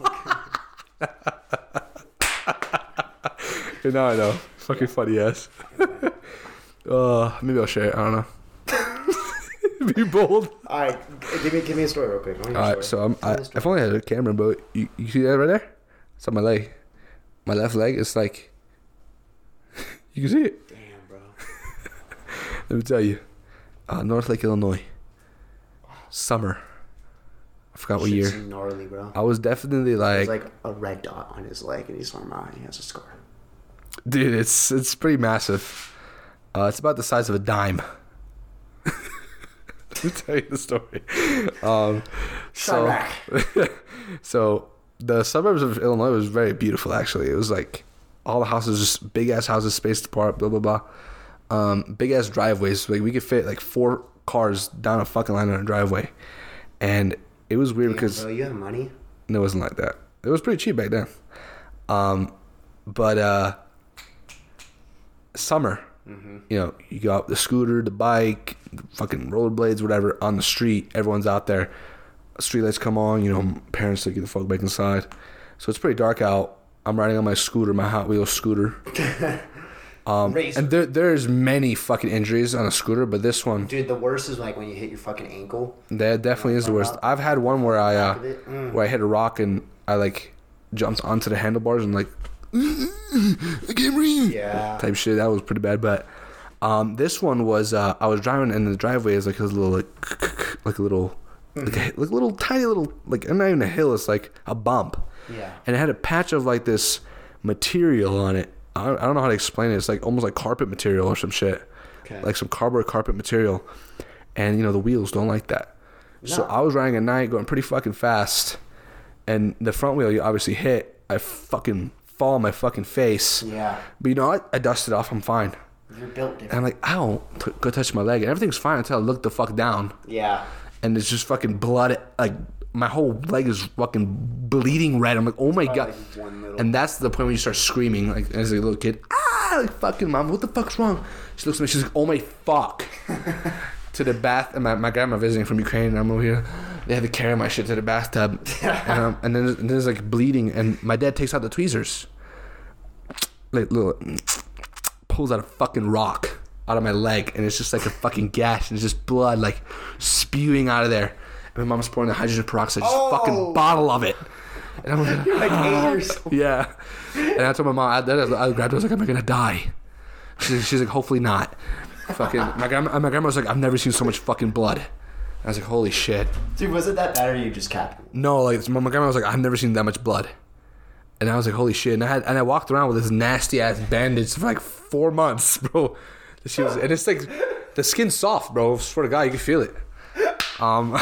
Now I know. Fucking funny ass. uh, maybe I'll share it. I don't know. Be bold. All right, give me give me a story real quick. I want your All right, story. so I'm, Tell I, me the story. I've only had a camera, but you, you see that right there? It's on my leg. My left leg is like, you can see it. Damn, bro. Let me tell you, uh, North Lake, Illinois, summer. I forgot what Shit's year. gnarly, bro. I was definitely like, There's like a red dot on his leg, and he's talking about he has a scar. dude, it's it's pretty massive. Uh, it's about the size of a dime. Let me tell you the story. Um, so, Chirac. so the suburbs of Illinois was very beautiful. Actually, it was like all the houses, just big ass houses, spaced apart, blah blah blah. Um, big ass driveways. Like we could fit like four cars down a fucking line on a driveway. And it was weird Damn, because bro, you have money. it wasn't like that. It was pretty cheap back then. Um, but uh, summer, mm-hmm. you know, you go out the scooter, the bike, the fucking rollerblades, whatever, on the street. Everyone's out there. Streetlights come on. You know, parents take you the fuck back inside. So it's pretty dark out. I'm riding on my scooter, my Hot Wheels scooter. Um, and there, there's many fucking injuries on a scooter, but this one, dude, the worst is like when you hit your fucking ankle. That definitely is the worst. I've had one where I, uh, mm. where I hit a rock and I like jumped onto the handlebars and like, I can't breathe. Yeah. Type shit. That was pretty bad. But um, this one was, uh, I was driving and the driveway is like a little like, like a little, like a, like a little tiny little like not even a hill. It's like a bump. Yeah. And it had a patch of like this material on it. I don't know how to explain it. It's like almost like carpet material or some shit. Okay. Like some cardboard carpet material. And, you know, the wheels don't like that. No. So I was riding at night going pretty fucking fast. And the front wheel, you obviously hit. I fucking fall on my fucking face. Yeah. But you know what? I dusted off. I'm fine. You're built different. And I'm like, ow. T- go touch my leg. And everything's fine until I look the fuck down. Yeah. And it's just fucking blood. Like, my whole leg is fucking bleeding red. I'm like, oh my god. Like and that's the point when you start screaming, like as a little kid, ah, like fucking mom, what the fuck's wrong? She looks at me, she's like, oh my fuck. To the bath, and my, my grandma visiting from Ukraine, and I'm over here. They had to carry my shit to the bathtub, and, um, and then and then it's like bleeding, and my dad takes out the tweezers, like little, pulls out a fucking rock out of my leg, and it's just like a fucking gash, and it's just blood like spewing out of there. My mom's pouring the hydrogen peroxide, just oh. fucking bottle of it. And I'm like, You're like eight years old. Yeah. And I told my mom, I, I, I grabbed her, I was like, am I going to die? She's, she's like, hopefully not. Fucking, my grandma, my grandma was like, I've never seen so much fucking blood. I was like, holy shit. Dude, was it that bad or you just capped? No, like, my, my grandma was like, I've never seen that much blood. And I was like, holy shit. And I had, and I walked around with this nasty ass bandage for like four months, bro. She was, and it's like, the skin's soft, bro. I swear to God, you can feel it. Um,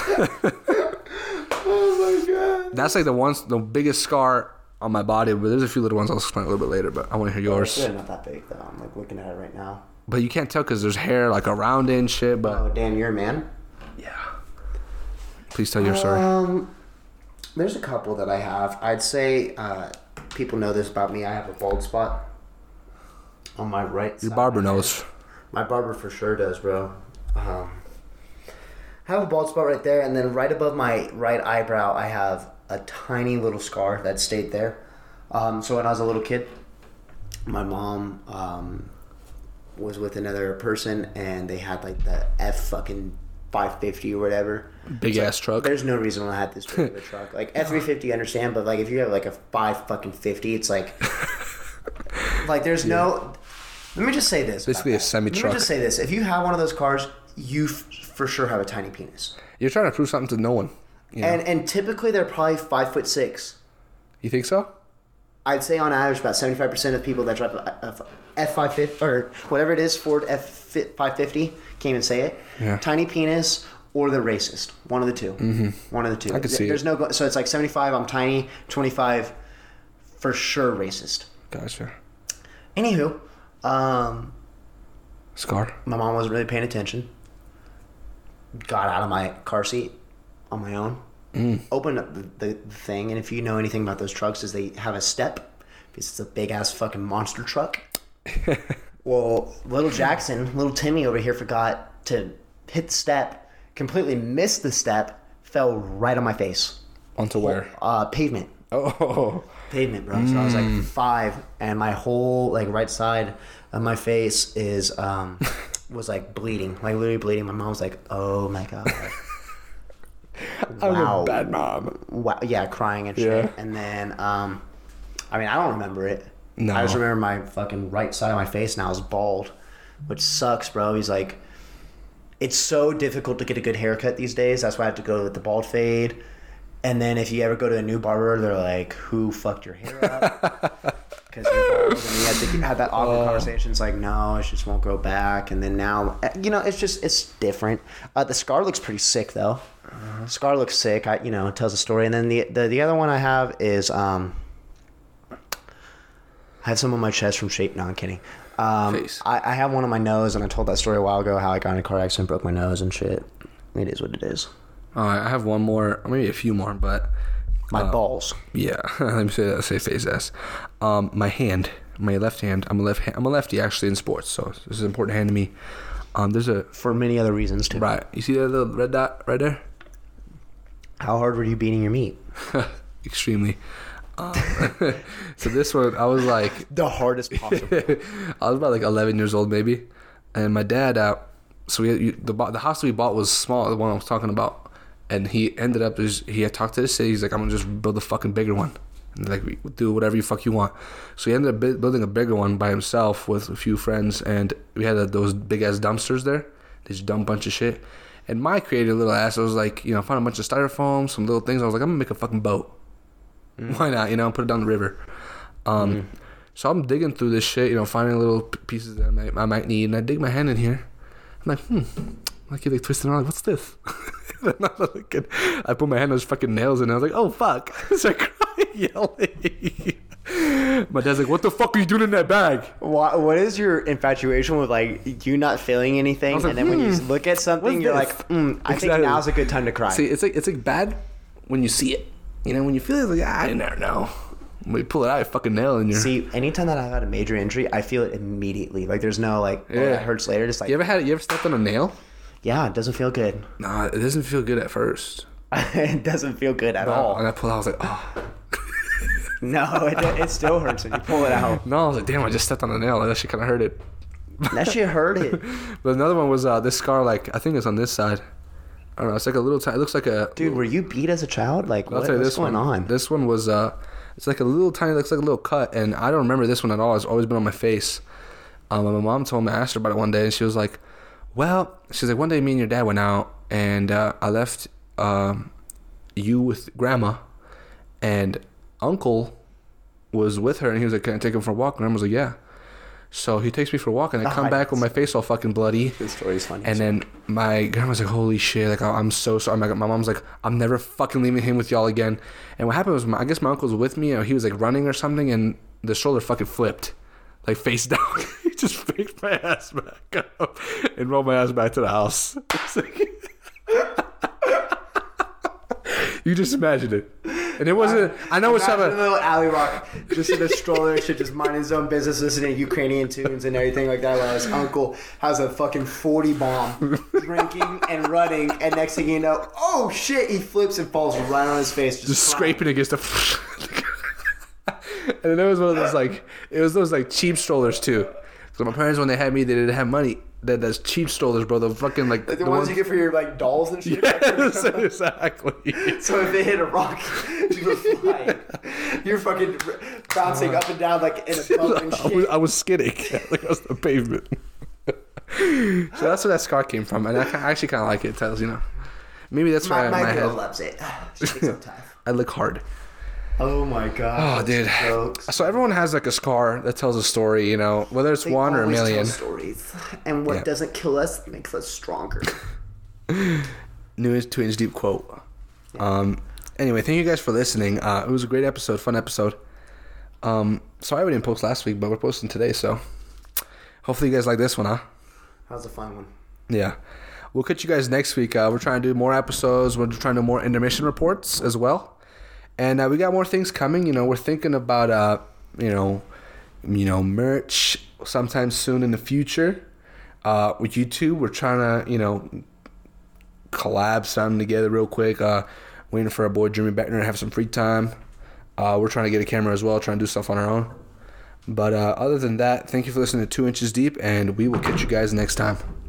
oh my god! That's like the one, the biggest scar on my body. But there's a few little ones I'll explain a little bit later. But I want to hear yours. They're not that big though. I'm like looking at it right now. But you can't tell because there's hair like around it and shit. But oh damn, you're a man. Yeah. Please tell your story. Um, there's a couple that I have. I'd say uh, people know this about me. I have a bald spot on my right. Your side barber knows. My barber for sure does, bro. Um. I have a bald spot right there, and then right above my right eyebrow, I have a tiny little scar that stayed there. Um, so when I was a little kid, my mom um, was with another person, and they had like the F fucking five fifty or whatever. Big so ass truck. There's no reason why I had this big of a truck. Like F three fifty, I understand, but like if you have like a five fucking fifty, it's like, like there's yeah. no. Let me just say this. Basically, a semi truck. Let me just say this: if you have one of those cars, you f- for sure have a tiny penis. You're trying to prove something to no one. You know? And and typically they're probably five foot six. You think so? I'd say on average about seventy five percent of people that drive a F five fifty or whatever it is, Ford F five fifty, can't even say it. Yeah. Tiny penis or they're racist. One of the two. Mm-hmm. One of the two. I could see There's it. no go- so it's like seventy five. I'm tiny. Twenty five, for sure racist. Gotcha. Anywho, um, scar. My mom wasn't really paying attention. Got out of my car seat on my own. Mm. Opened up the, the, the thing, and if you know anything about those trucks, is they have a step because it's a big ass fucking monster truck. Well, little Jackson, little Timmy over here forgot to hit the step, completely missed the step, fell right on my face. Onto where? Uh, pavement. Oh, pavement, bro. So I was like five, and my whole like right side of my face is um was like bleeding, like literally bleeding. My mom was like, "Oh my god." I'm wow. a bad mom. Wow. Yeah, crying and shit. Yeah. And then, um, I mean, I don't remember it. No. I just remember my fucking right side of my face now is bald, which sucks, bro. He's like, it's so difficult to get a good haircut these days. That's why I have to go with the bald fade. And then if you ever go to a new barber, they're like, "Who fucked your hair up?" Because you're bald, and you have to have that awkward oh. conversation. It's like, no, it just won't grow back. And then now, you know, it's just it's different. Uh, the scar looks pretty sick though. Uh-huh. Scar looks sick. I, you know, it tells a story. And then the, the the other one I have is um, I have some on my chest from shape. No, I'm kidding. Um, Face. I, I have one on my nose, and I told that story a while ago how I got in a car accident, broke my nose and shit. It is what it is. All right, I have one more, or maybe a few more, but My uh, balls. yeah. Let me say that. Say face ass. Um, my hand, my left hand. I'm a left. I'm a lefty actually in sports, so this is an important hand to me. Um, there's a For many other reasons too. right. You see that little red dot right there? How hard were you beating your meat? Extremely. Um, so this one, I was like, The hardest possible. I was about like eleven years old maybe, and my dad uh, so we had, you, the the house we bought was small, the one I was talking about, and he ended up just, he had talked to the city. He's like, I'm gonna just build a fucking bigger one, and like do whatever you fuck you want. So he ended up bu- building a bigger one by himself with a few friends, and we had uh, those big ass dumpsters there. They just dump a bunch of shit. And my creative little ass, I was like, you know, found a bunch of styrofoam, some little things. I was like, I'm gonna make a fucking boat. Mm. Why not? You know, put it down the river. Um, mm. So I'm digging through this shit, you know, finding little p- pieces that I might, I might need, and I dig my hand in here. I'm like, hmm, like you like twisting around, like, what's this? And I'm looking, I put my hand on those fucking nails, and I was like, oh fuck! So I cried, yelling. My dad's like, what the fuck are you doing in that bag? What, what is your infatuation with like you not feeling anything, like, and then hmm, when you look at something, what's you're this? like, mm, I Exactly. think now's a good time to cry. See, it's like it's like bad when you see it. You know, when you feel it, it's like, ah, I never know. When you pull it out, you fucking nail in your. See, anytime that I've had a major injury, I feel it immediately. Like there's no like, oh, Yeah. that hurts later. Just like, You ever had? You ever stepped on a nail? yeah, it doesn't feel good. Nah, it doesn't feel good at first. It doesn't feel good at No, all. and I pulled out, I was like, oh. No, it, it still hurts when you pull it out. No, I was like, damn, I just stepped on a nail. Like, that shit kind of hurt it. That shit hurt it. But another one was uh, this scar, like, I think it's on this side. I don't know. It's like a little tiny, it looks like a... Dude, were you beat as a child? Like, I'll what, tell you what's this going one. on? This one was, uh, it's like a little tiny, looks like a little cut. And I don't remember this one at all. It's always been on my face. Um, and my mom told me, I asked her about it one day, and she was like, well, she's like, one day me and your dad went out, and uh, I left um, you with grandma, and uncle was with her, and he was like, can I take him for a walk? And grandma was like, yeah. So he takes me for a walk, and I come Oh, back with my face all fucking bloody. This story's funny. And then my grandma's like, holy shit, like, I'm so sorry. My, my mom's like, I'm never fucking leaving him with y'all again. And what happened was, my, I guess my uncle was with me, or he was like running or something, and the stroller fucking flipped, like face down. He just picked my ass back up and rolled my ass back to the house. It's like, you just imagine it. And it wasn't, I know it's not Imagine a, little alley rock just in a stroller, shit, just minding his own business, listening to Ukrainian tunes and everything like that, while his uncle has a fucking forty bomb, drinking and running, and next thing you know, oh shit, he flips and falls right on his face, just, just crying. scraping against the. And then it was one of those like, it was those like cheap strollers too. So my parents, when they had me, they didn't have money. That that's cheap strollers, bro. The fucking like, Like the, ones, you get for your like dolls and shit. Yes, exactly. So if they hit a rock, you were flying. You're fucking bouncing up and down like in a bump and I shit. was, I was skidding like I was the pavement. So that's where that scar came from, and I, ki- I actually kind of like it. It tells, you know, maybe that's why My, my, my girl head. loves it. She thinks I'm tough. I look hard. Oh my god. Oh, dude. Jokes. So everyone has like a scar that tells a story, you know, whether it's They one or a always tell million. stories, and what Yeah. doesn't kill us makes us stronger. New inch, two inch deep quote. Um. Anyway, thank you guys for listening. Uh, it was a great episode, fun episode. Um. Sorry we didn't post last week, but we're posting today, so hopefully you guys like this one, huh? That was a fun one. Yeah. We'll catch you guys next week. Uh, we're trying to do more episodes. We're trying to do more intermission reports as well. And uh, we got more things coming. You know, we're thinking about, uh, you know, you know, merch sometime soon in the future. Uh, with YouTube, we're trying to, you know, collab something together real quick. Uh, waiting for our boy Jimmy Beckner to have some free time. Uh, we're trying to get a camera as well, trying to do stuff on our own. But uh, other than that, thank you for listening to Two Inches Deep, and we will catch you guys next time.